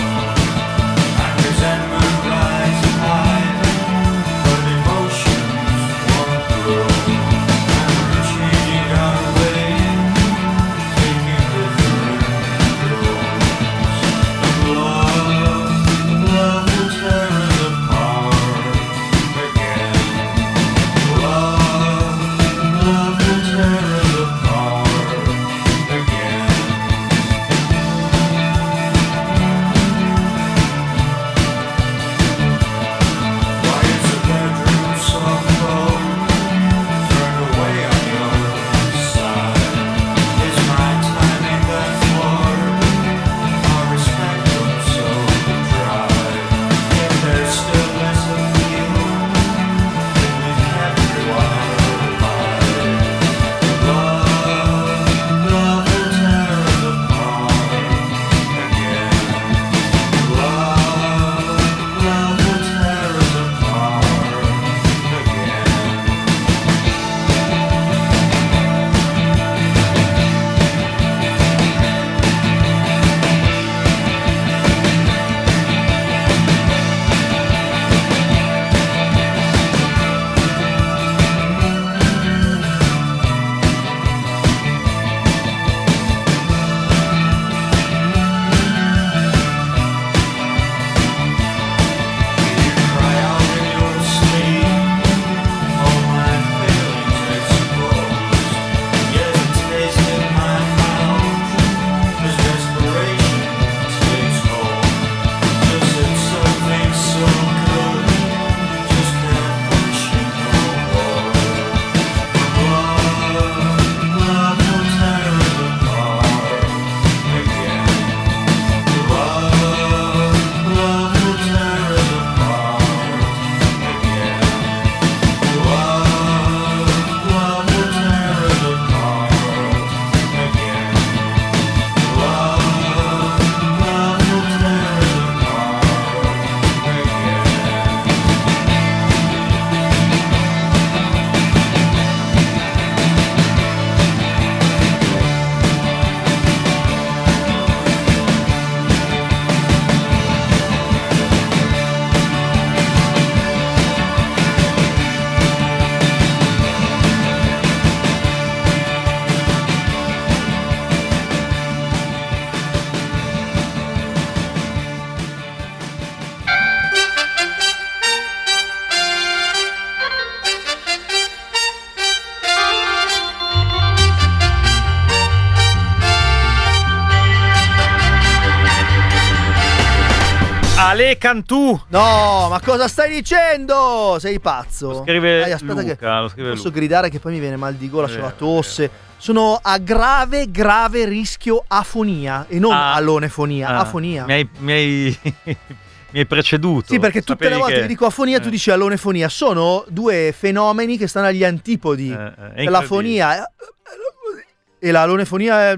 Speaker 4: Ale Cantù.
Speaker 6: No, ma cosa stai dicendo? Sei pazzo.
Speaker 4: Lo scrive
Speaker 6: aspetta
Speaker 4: Luca,
Speaker 6: che
Speaker 4: lo scrive
Speaker 6: posso
Speaker 4: Luca.
Speaker 6: gridare che poi mi viene mal di gola, c'ho la tosse. Sono a grave rischio afonia e non alonefonia, afonia.
Speaker 4: Mi hai preceduto.
Speaker 6: Sì, perché tutte le volte che dico afonia tu dici alonefonia. Sono due fenomeni che stanno agli antipodi. L'afonia e la alonefonia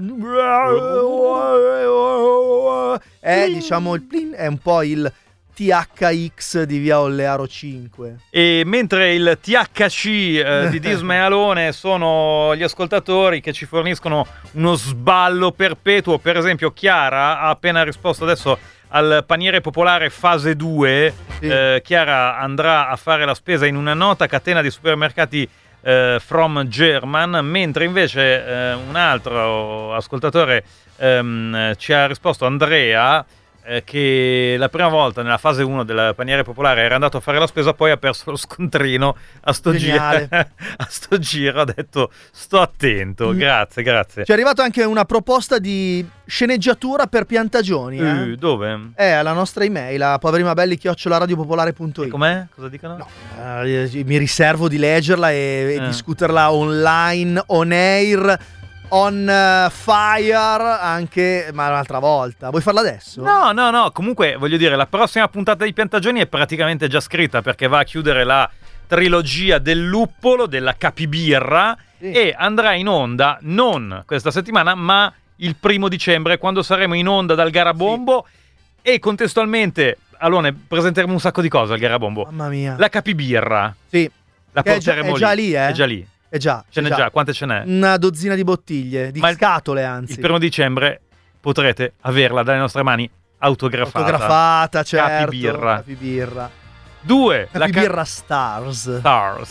Speaker 6: è diciamo è un po' il THX di Via Ollearo 5.
Speaker 4: E mentre il THC di Disma e Alone sono gli ascoltatori che ci forniscono uno sballo perpetuo. Per esempio Chiara ha appena risposto adesso al paniere popolare fase 2. Chiara andrà a fare la spesa in una nota catena di supermercati from German, mentre invece un altro ascoltatore ci ha risposto, Andrea, che la prima volta nella fase 1 del paniere popolare era andato a fare la spesa, poi ha perso lo scontrino a sto giro, ha detto sto attento. Grazie.
Speaker 6: Ci è arrivato anche una proposta di sceneggiatura per Piantagioni.
Speaker 4: Dove?
Speaker 6: Alla nostra email, a poverimabelli@radiopopolare.it.
Speaker 4: Com'è? Cosa dicono?
Speaker 6: No, mi riservo di leggerla e discuterla online, on air, on fire anche, ma un'altra volta. Vuoi farla adesso?
Speaker 4: No, comunque voglio dire, la prossima puntata di Piantagioni è praticamente già scritta, perché va a chiudere la trilogia del luppolo, della capibirra, e andrà in onda non questa settimana ma il 1° dicembre, quando saremo in onda dal Garabombo, e contestualmente Alone presenteremo un sacco di cose al Garabombo.
Speaker 6: Mamma mia.
Speaker 4: La capibirra, la porteremo
Speaker 6: è già lì,
Speaker 4: è già lì. Ce n'è già. Quante ce n'è?
Speaker 6: Una dozzina di bottiglie, di scatole anzi.
Speaker 4: Il 1° dicembre potrete averla dalle nostre mani autografata,
Speaker 6: certo.
Speaker 4: Capibirra. 2.
Speaker 6: Capibirra Stars.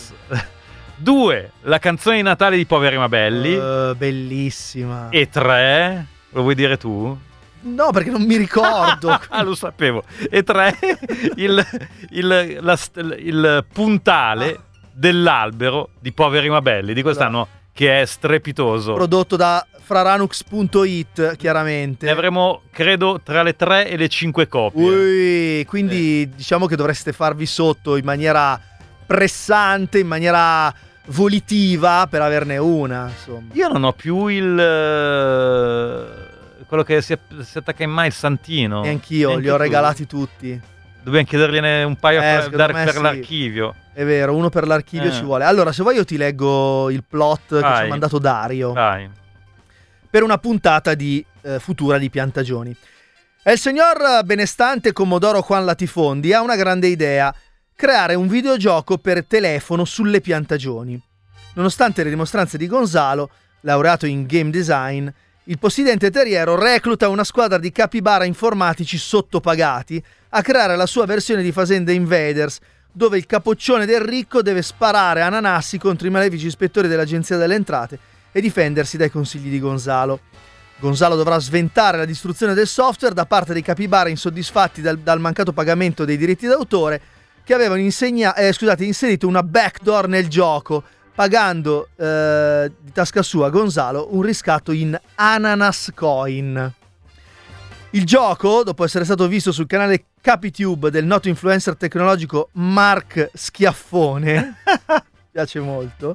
Speaker 4: 2. La canzone di Natale di Poveri ma Belli.
Speaker 6: Bellissima.
Speaker 4: E 3. Lo vuoi dire tu?
Speaker 6: No, perché non mi ricordo.
Speaker 4: Lo sapevo. E 3. il puntale dell'albero di Poveri ma Belli di quest'anno, che è strepitoso,
Speaker 6: prodotto da fraranux.it, chiaramente.
Speaker 4: Ne avremo credo tra le 3 e le 5 copie.
Speaker 6: Quindi diciamo che dovreste farvi sotto in maniera pressante, in maniera volitiva, per averne una, insomma.
Speaker 4: Io non ho più quello che si attacca in mai, il santino.
Speaker 6: E anch'io li ho regalati tutti.
Speaker 4: Dobbiamo chiedergliene un paio per l'archivio.
Speaker 6: È vero, uno per l'archivio ci vuole. Allora, se vuoi io ti leggo il plot che ci ha mandato Dario.
Speaker 4: Vai.
Speaker 6: Per una puntata di futura di Piantagioni. Il signor benestante Commodoro Juan Latifondi ha una grande idea: creare un videogioco per telefono sulle piantagioni. Nonostante le dimostranze di Gonzalo, laureato in game design, il possidente terriero recluta una squadra di capibara informatici sottopagati a creare la sua versione di Fazenda Invaders, dove il capoccione del ricco deve sparare ananassi contro i malefici ispettori dell'Agenzia delle Entrate e difendersi dai consigli di Gonzalo. Gonzalo dovrà sventare la distruzione del software da parte dei capibara insoddisfatti dal mancato pagamento dei diritti d'autore, che avevano inserito una backdoor nel gioco, pagando di tasca sua Gonzalo un riscatto in Ananas Coin. Il gioco, dopo essere stato visto sul canale Capitube del noto influencer tecnologico Mark Schiaffone, mi piace molto.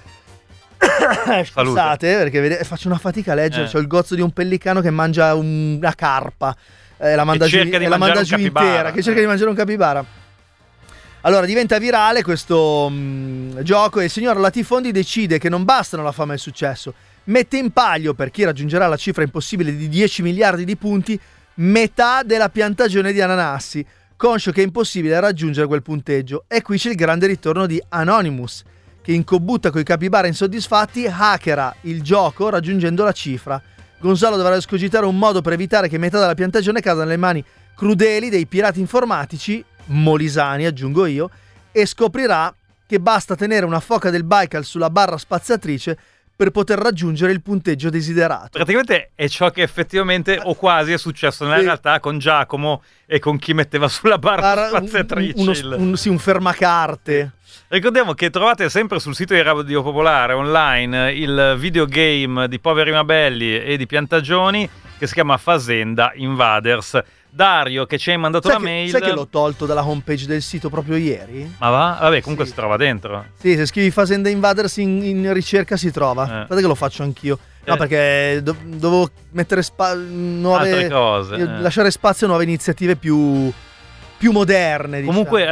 Speaker 6: Scusate, perché faccio una fatica a leggere. C'ho il gozzo di un pellicano che mangia una carpa, la manda giù intera, che cerca di mangiare un capibara. Allora diventa virale questo gioco e il signor Latifondi decide che non bastano la fama e il successo. Mette in palio, per chi raggiungerà la cifra impossibile di 10 miliardi di punti, metà della piantagione di ananassi, conscio che è impossibile raggiungere quel punteggio. E qui c'è il grande ritorno di Anonymous, che in combutta coi capibara insoddisfatti hackera il gioco raggiungendo la cifra. Gonzalo dovrà escogitare un modo per evitare che metà della piantagione cada nelle mani crudeli dei pirati informatici, molisani aggiungo io, e scoprirà che basta tenere una foca del Baikal sulla barra spaziatrice per poter raggiungere il punteggio desiderato.
Speaker 4: Praticamente è ciò che effettivamente o quasi è successo nella realtà con Giacomo e con chi metteva sulla barra spaziatrice
Speaker 6: un fermacarte.
Speaker 4: Ricordiamo che trovate sempre sul sito di Radio Popolare online il videogame di Poveri ma Belli e di Piantagioni che si chiama Fazenda Invaders. Dario che ci hai mandato la mail.
Speaker 6: Sai che l'ho tolto dalla homepage del sito proprio ieri?
Speaker 4: Ma va? Vabbè, comunque si trova dentro.
Speaker 6: Sì, se scrivi Fazenda Invaders in ricerca si trova. Guardate che lo faccio anch'io. No, perché dovevo mettere nuove
Speaker 4: altre cose.
Speaker 6: Lasciare spazio a nuove iniziative più moderne, diciamo.
Speaker 4: Comunque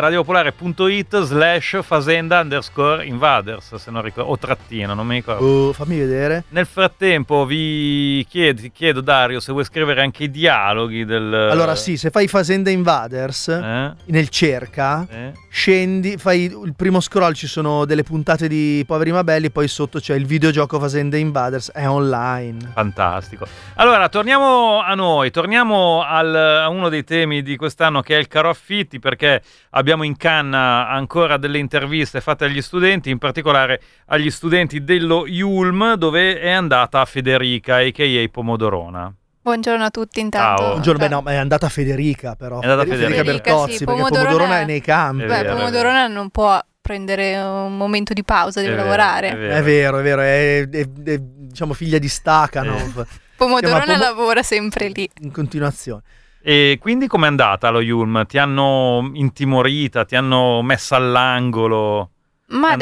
Speaker 4: radiopopolare.it/Fazenda_Invaders, se non ricordo, o trattino, non mi ricordo.
Speaker 6: Fammi vedere.
Speaker 4: Nel frattempo ti chiedo Dario se vuoi scrivere anche i dialoghi del...
Speaker 6: Allora sì, se fai Fazenda Invaders nel cerca, scendi, fai il primo scroll, ci sono delle puntate di Poveri ma Belli, poi sotto c'è il videogioco Fazenda Invaders, è online.
Speaker 4: Fantastico. Allora, torniamo a noi, torniamo a uno dei temi di quest'anno, che è il caro affitti, perché abbiamo in canna ancora delle interviste fatte agli studenti, in particolare agli studenti dello IULM, dove è andata Federica, a.k.a. Pomodorona.
Speaker 15: Buongiorno a tutti intanto.
Speaker 6: Ciao. Buongiorno, beh no, ma è andata Federica però.
Speaker 4: È andata Federica
Speaker 6: Bertozzi,
Speaker 15: sì,
Speaker 6: perché Pomodorona è nei campi.
Speaker 15: Pomodorona non può prendere un momento di pausa, deve lavorare.
Speaker 6: È vero, è diciamo figlia di Stakhanov.
Speaker 15: Pomodorona lavora sempre lì.
Speaker 6: In continuazione.
Speaker 4: E quindi com'è andata allo IULM? Ti hanno intimorita? Ti hanno messa all'angolo?
Speaker 15: Ma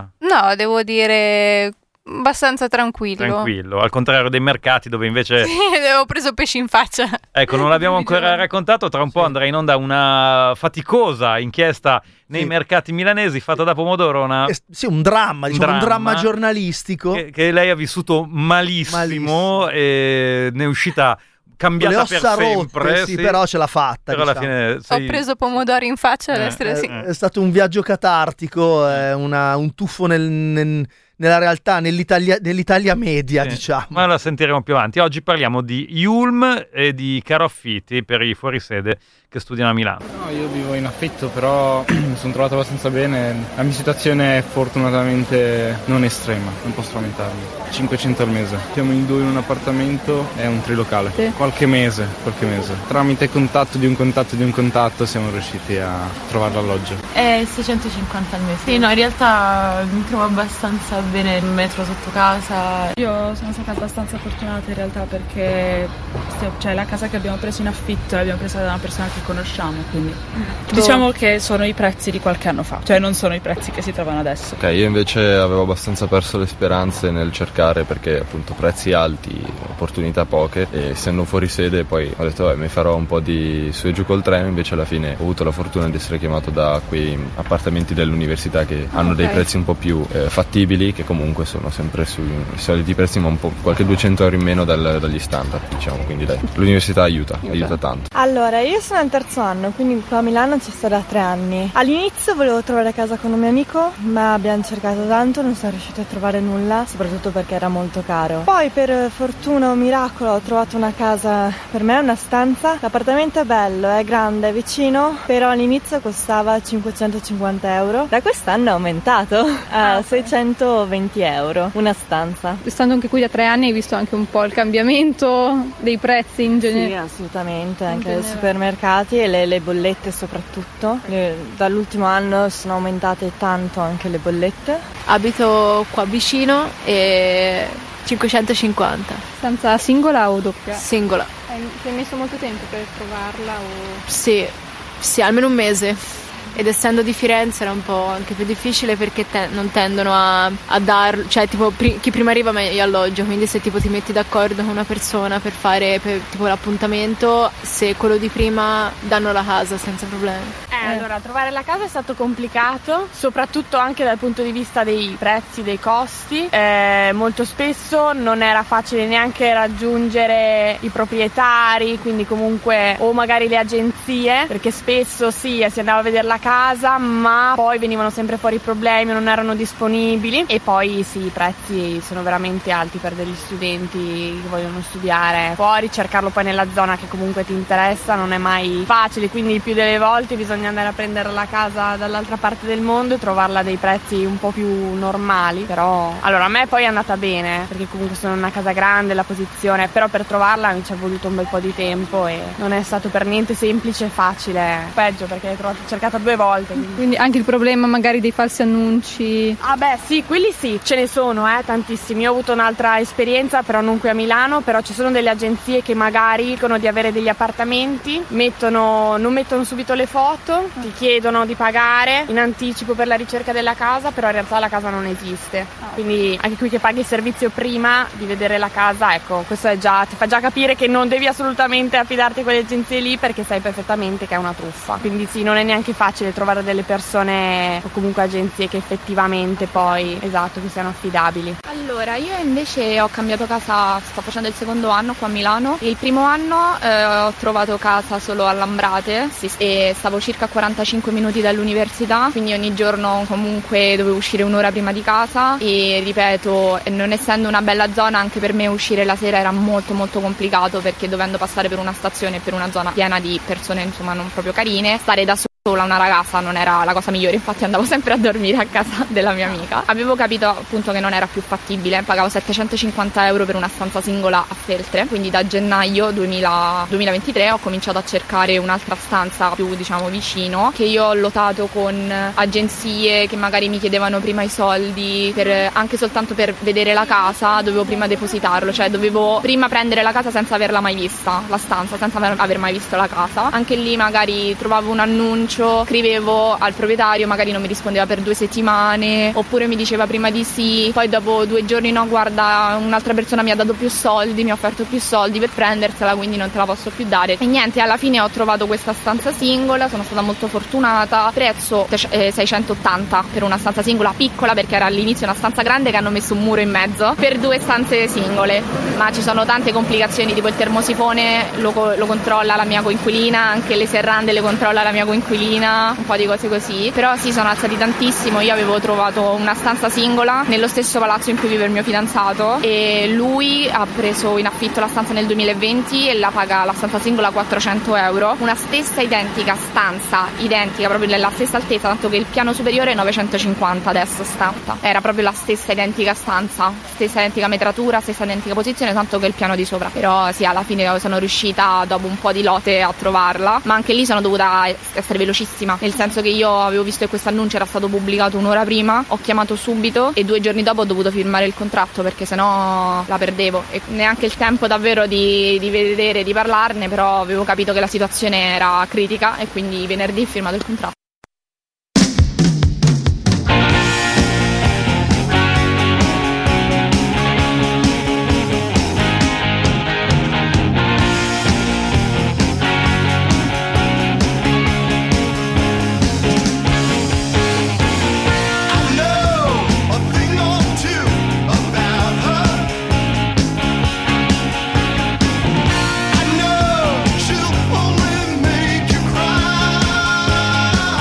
Speaker 15: devo dire abbastanza tranquillo,
Speaker 4: al contrario dei mercati dove invece
Speaker 15: avevo preso pesci in faccia.
Speaker 4: Ecco, non l'abbiamo ancora raccontato, tra un po' andrà in onda una faticosa inchiesta nei mercati milanesi fatta da Pomodorona.
Speaker 6: Sì, un dramma giornalistico
Speaker 4: che lei ha vissuto malissimo. E ne è uscita cambiata per sempre.
Speaker 6: Sì, però ce l'ha fatta.
Speaker 4: Però alla fine
Speaker 15: ho preso pomodori in faccia a destra e a sinistra.
Speaker 6: È stato un viaggio catartico, un tuffo nella realtà, nell'Italia media, diciamo.
Speaker 4: Ma la sentiremo più avanti. Oggi parliamo di IULM e di caro affitti per i fuorisede che studiano a Milano.
Speaker 16: No, io vivo in affitto, però mi sono trovato abbastanza bene. La mia situazione è fortunatamente non estrema, non posso lamentarmi. 500 al mese. Siamo in 2 in un appartamento, è un trilocale. Sì. Qualche mese. Tramite contatto di un contatto siamo riusciti a trovare l'alloggio.
Speaker 17: È 650 al mese. Sì, no, in realtà mi trovo abbastanza bene, il metro sotto casa.
Speaker 18: Io sono stata abbastanza fortunata in realtà, perché la casa che abbiamo preso in affitto l'abbiamo presa da una persona che conosciamo, quindi diciamo che sono i prezzi di qualche anno fa, cioè non sono i prezzi che si trovano adesso.
Speaker 19: Ok, io invece avevo abbastanza perso le speranze nel cercare, perché appunto prezzi alti, opportunità poche, e essendo fuori sede poi ho detto mi farò un po' di su e giù col treno. Invece alla fine ho avuto la fortuna di essere chiamato da quei appartamenti dell'università che hanno dei prezzi un po' più fattibili, che comunque sono sempre sui soliti prezzi, ma un po' qualche 200 euro in meno dagli standard, diciamo. Quindi l'università aiuta tanto.
Speaker 20: Allora, io sono al terzo anno, quindi qua a Milano ci sto da 3 anni. All'inizio volevo trovare casa con un mio amico, ma abbiamo cercato tanto, non sono riuscita a trovare nulla, soprattutto perché era molto caro. Poi per fortuna o miracolo ho trovato una casa per me, una stanza. L'appartamento è bello, è grande, è vicino, però all'inizio costava 550 euro. Da quest'anno è aumentato a 620 euro una stanza.
Speaker 18: Stando anche qui da 3 anni hai visto anche un po' il cambiamento dei prezzi in generale?
Speaker 20: Sì, assolutamente, anche nei supermercati e le bollette soprattutto. Dall'ultimo anno sono aumentate tanto anche le bollette.
Speaker 17: Abito qua vicino e 550.
Speaker 18: Stanza singola o doppia?
Speaker 17: Singola.
Speaker 18: Ti hai messo molto tempo per trovarla?
Speaker 17: Sì, almeno un mese. Ed essendo di Firenze era un po' anche più difficile, perché non tendono a darlo, cioè tipo chi prima arriva meglio alloggio, quindi se tipo ti metti d'accordo con una persona per fare tipo l'appuntamento, se quello di prima danno la casa senza problemi.
Speaker 21: Allora, trovare la casa è stato complicato, soprattutto anche dal punto di vista dei prezzi, dei costi. Molto spesso non era facile neanche raggiungere i proprietari, quindi comunque, o magari le agenzie, perché spesso si andava a vedere la casa, ma poi venivano sempre fuori problemi, non erano disponibili. E poi sì, i prezzi sono veramente alti per degli studenti che vogliono studiare fuori. Cercarlo poi nella zona che comunque ti interessa non è mai facile, quindi il più delle volte bisogna andare a prendere la casa dall'altra parte del mondo e trovarla a dei prezzi un po' più normali, però allora a me poi è andata bene perché comunque sono in una casa grande, la posizione, però per trovarla mi ci è voluto un bel po' di tempo e non è stato per niente semplice e facile, peggio perché l'ho cercata 2 volte.
Speaker 1: Quindi anche il problema magari dei falsi annunci.
Speaker 21: Ah beh sì, quelli sì, ce ne sono tantissimi. Io ho avuto un'altra esperienza, però non qui a Milano, però ci sono delle agenzie che magari dicono di avere degli appartamenti, non mettono subito le foto, ti chiedono di pagare in anticipo per la ricerca della casa, però in realtà la casa non esiste. Quindi anche qui che paghi il servizio prima di vedere la casa, ecco, questo ti fa già capire che non devi assolutamente affidarti a quelle agenzie lì perché sai perfettamente che è una truffa. Quindi sì, non è neanche facile trovare delle persone o comunque agenzie che effettivamente poi, esatto, che siano affidabili.
Speaker 22: Allora, io invece ho cambiato casa, sto facendo il secondo anno qua a Milano. Il primo anno ho trovato casa solo a Lambrate e stavo circa a 45 minuti dall'università, quindi ogni giorno comunque dovevo uscire un'ora prima di casa e ripeto, non essendo una bella zona anche per me uscire la sera era molto molto complicato perché dovendo passare per una stazione e per una zona piena di persone insomma non proprio carine, stare da sola una ragazza non era la cosa migliore, infatti andavo sempre a dormire a casa della mia amica. Avevo capito appunto che non era più fattibile, pagavo 750 euro per una stanza singola a Feltre, quindi da gennaio 2023 ho cominciato a cercare un'altra stanza più diciamo vicino, che io ho lottato con agenzie che magari mi chiedevano prima i soldi anche soltanto per vedere la casa, dovevo prima depositarlo, cioè dovevo prima prendere la casa senza averla mai vista, la stanza senza aver mai visto la casa. Anche lì magari trovavo un annuncio, scrivevo al proprietario, magari non mi rispondeva per 2 settimane, oppure mi diceva prima di sì, poi dopo 2 giorni no, guarda, un'altra persona mi ha dato più soldi, mi ha offerto più soldi per prendersela, quindi non te la posso più dare. E niente, alla fine ho trovato questa stanza singola, sono stata molto fortunata, prezzo 680 per una stanza singola piccola, perché era all'inizio una stanza grande che hanno messo un muro in mezzo per 2 stanze singole, ma ci sono tante complicazioni, tipo il termosifone lo controlla la mia coinquilina, anche le serrande le controlla la mia coinquilina, un po' di cose così, però sì, sono alzati tantissimo. Io avevo trovato una stanza singola nello stesso palazzo in cui vive il mio fidanzato e lui ha preso in affitto la stanza nel 2020 e la paga la stanza singola 400 euro, una stessa identica stanza, identica proprio nella stessa altezza, tanto che il piano superiore è 950 adesso era proprio la stessa identica stanza, stessa identica metratura, stessa identica posizione, tanto che il piano di sopra. Però sì, alla fine sono riuscita dopo un po' di lotte a trovarla, ma anche lì sono dovuta essere velocissima, nel senso che io avevo visto che questo annuncio era stato pubblicato un'ora prima, ho chiamato subito e 2 giorni dopo ho dovuto firmare il contratto perché sennò la perdevo e neanche il tempo davvero di vedere, di parlarne, però avevo capito che la situazione era critica e quindi venerdì ho firmato il contratto.
Speaker 12: She'll only make you cry.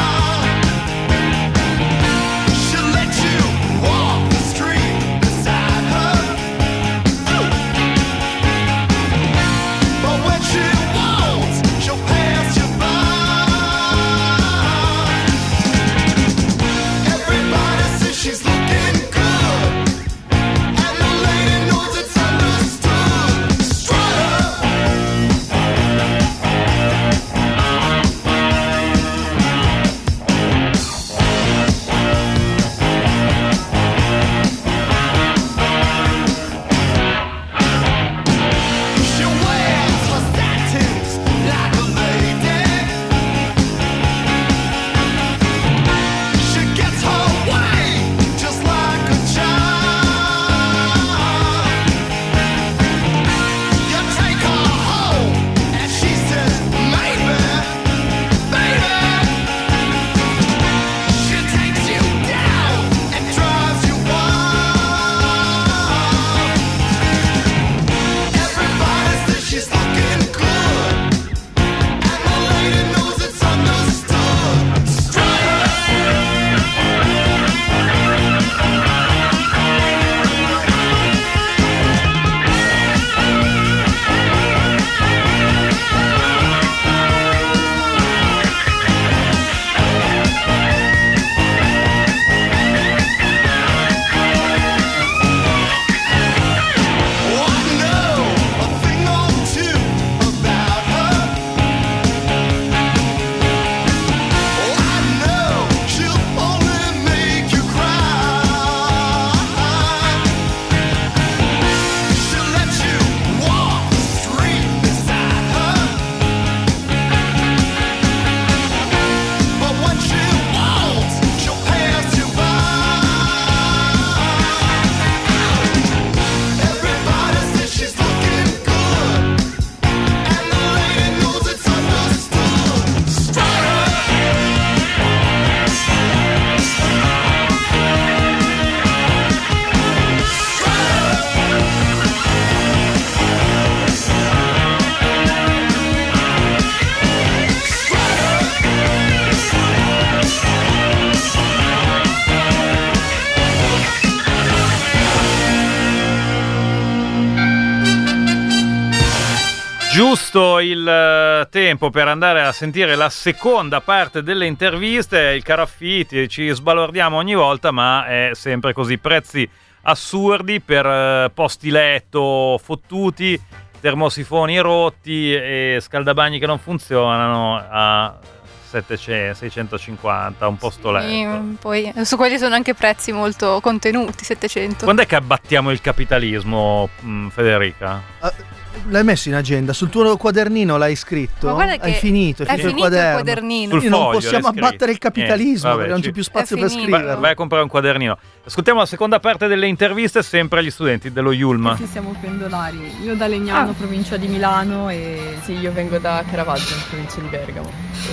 Speaker 4: Giusto il tempo per andare a sentire la seconda parte delle interviste. Il caro Affitti, ci sbalordiamo ogni volta, ma è sempre così. Prezzi assurdi per posti letto fottuti, termosifoni rotti e scaldabagni che non funzionano a 700, 650, un posto letto.
Speaker 15: Sì, poi su quelli sono anche prezzi molto contenuti, 700.
Speaker 4: Quando è che abbattiamo il capitalismo, Federica?
Speaker 6: L'hai messo in agenda? Sul tuo quadernino l'hai scritto?
Speaker 15: Ma guarda che
Speaker 6: hai finito il quadernino.
Speaker 4: Sul
Speaker 6: non
Speaker 4: foglio,
Speaker 6: possiamo abbattere il capitalismo, perché non c'è più spazio per scriverlo.
Speaker 4: Vai a comprare un quadernino. Ascoltiamo la seconda parte delle interviste, sempre agli studenti dello Yulm.
Speaker 3: Sì, siamo pendolari. Io da Legnano, provincia di Milano, e sì, io vengo da Caravaggio, in provincia di Bergamo.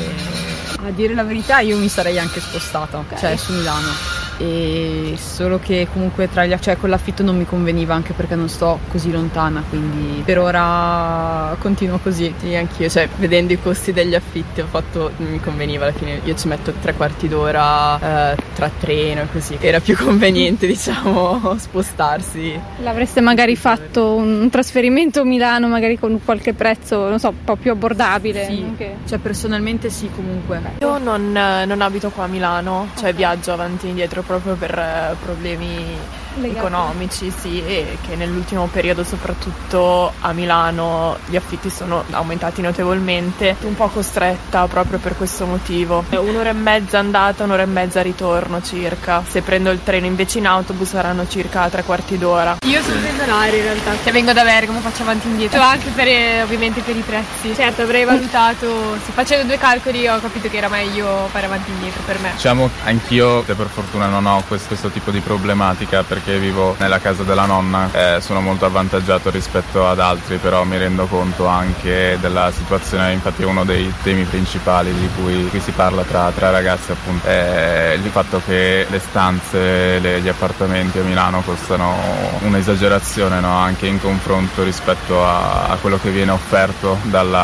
Speaker 3: A dire la verità, io mi sarei anche spostata, cioè su Milano. E solo che comunque con l'affitto non mi conveniva, anche perché non sto così lontana, quindi per ora continuo così. Sì, anch'io, cioè vedendo i costi degli affitti non mi conveniva, alla fine io ci metto 3/4 d'ora tra treno e così, era più conveniente diciamo spostarsi.
Speaker 1: L'avreste magari fatto un trasferimento a Milano, magari con qualche prezzo, non so, un po' più abbordabile?
Speaker 3: Sì,
Speaker 1: anche.
Speaker 3: Cioè personalmente sì, comunque.
Speaker 21: Io non abito qua a Milano, cioè viaggio avanti e indietro proprio per problemi economici, sì, e che nell'ultimo periodo soprattutto a Milano gli affitti sono aumentati notevolmente, un po' costretta proprio per questo motivo. 1 ora e mezza andata, 1 ora e mezza ritorno circa. Se prendo il treno invece in autobus saranno circa 3/4 d'ora. Io sono pendolare in realtà, cioè vengo da Bergamo, faccio avanti e indietro, anche ovviamente per i prezzi. Certo, avrei valutato, facendo 2 calcoli ho capito che era meglio fare avanti e indietro per me.
Speaker 19: Diciamo, anch'io per fortuna non ho questo tipo di problematica, perché vivo nella casa della nonna, sono molto avvantaggiato rispetto ad altri, però mi rendo conto anche della situazione. Infatti è uno dei temi principali di cui si parla tra ragazzi, appunto, è il fatto che le stanze, gli appartamenti a Milano costano un'esagerazione, no? Anche in confronto rispetto a quello che viene offerto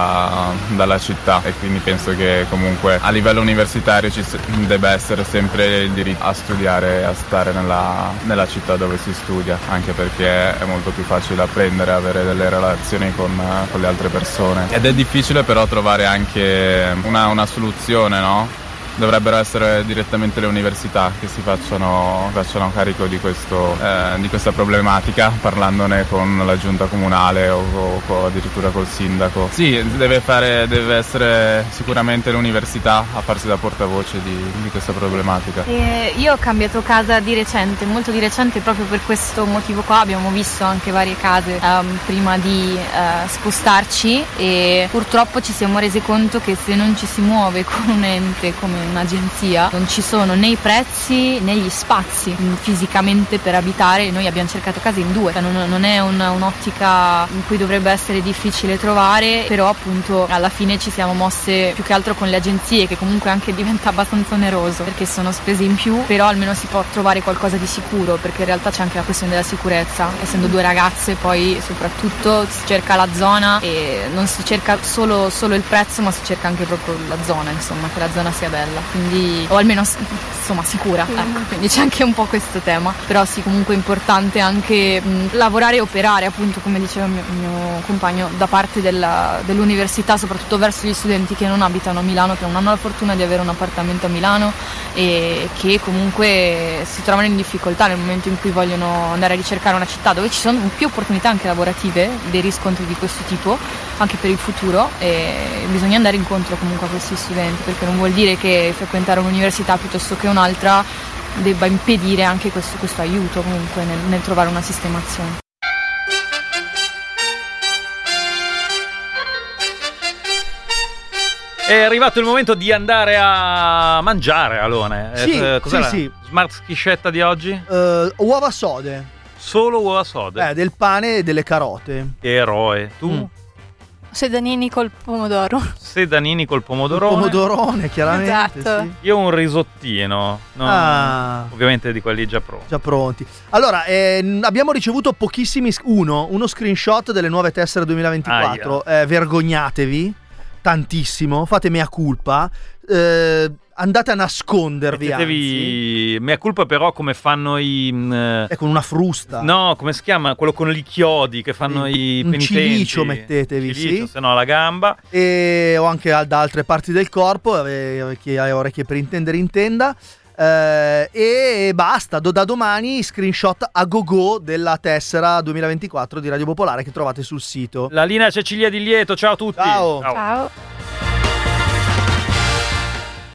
Speaker 19: dalla città, e quindi penso che comunque a livello universitario ci debba essere sempre il diritto a studiare, a stare nella città dove si studia, anche perché è molto più facile apprendere, avere delle relazioni con le altre persone, ed è difficile però trovare anche una soluzione, no? Dovrebbero essere direttamente le università che si facciano carico di questa problematica, parlandone con la giunta comunale o addirittura col sindaco. Sì, deve essere sicuramente l'università a farsi da portavoce di questa problematica.
Speaker 22: Io ho cambiato casa molto di recente, proprio per questo motivo qua. Abbiamo visto anche varie case prima di spostarci, e purtroppo ci siamo resi conto che se non ci si muove con un ente come un'agenzia non ci sono né i prezzi né gli spazi fisicamente per abitare. Noi abbiamo cercato case in 2, non è un'ottica in cui dovrebbe essere difficile trovare, però appunto alla fine ci siamo mosse più che altro con le agenzie, che comunque anche diventa abbastanza oneroso perché sono spese in più, però almeno si può trovare qualcosa di sicuro, perché in realtà c'è anche la questione della sicurezza. Essendo 2 ragazze, poi soprattutto si cerca la zona, e non si cerca solo il prezzo, ma si cerca anche proprio la zona, insomma, che la zona sia bella, quindi, o almeno insomma sicura, ecco. Quindi c'è anche un po' questo tema, però sì, comunque è importante anche lavorare e operare, appunto, come diceva il mio compagno, da parte dell'università, soprattutto verso gli studenti che non abitano a Milano, che non hanno la fortuna di avere un appartamento a Milano e che comunque si trovano in difficoltà nel momento in cui vogliono andare a ricercare una città dove ci sono più opportunità anche lavorative, dei riscontri di questo tipo anche per il futuro, e bisogna andare incontro comunque a questi studenti, perché non vuol dire che frequentare un'università piuttosto che un'altra debba impedire anche questo aiuto comunque nel trovare una sistemazione.
Speaker 4: È arrivato il momento di andare a mangiare, Alone.
Speaker 6: Sì, sì.
Speaker 4: Smart schiscetta di oggi?
Speaker 6: Uova sode.
Speaker 4: Solo uova sode?
Speaker 6: Del pane e delle carote.
Speaker 4: Che eroe. Tu?
Speaker 15: Sedanini col pomodoro.
Speaker 4: Sedanini col pomodorone.
Speaker 6: Pomodorone, chiaramente.
Speaker 15: Esatto.
Speaker 6: Sì.
Speaker 4: Io ho un risottino. Ovviamente di quelli già pronti. Allora, abbiamo ricevuto pochissimi. Uno screenshot delle nuove tessere 2024.
Speaker 6: Vergognatevi tantissimo. Fate mea culpa. andate a nascondervi.
Speaker 4: Mettetevi mea culpa, però, come fanno
Speaker 6: con una frusta.
Speaker 4: No, come si chiama? Quello con gli chiodi che fanno i penitenti.
Speaker 6: Un cilicio mettetevi, sì.
Speaker 4: Se no la gamba.
Speaker 6: O anche da altre parti del corpo, chi ha orecchie per intendere intenda. E basta, da domani screenshot a gogo della tessera 2024 di Radio Popolare che trovate sul sito.
Speaker 4: La linea Cecilia Di Lieto, ciao a tutti.
Speaker 6: Ciao.
Speaker 1: Ciao.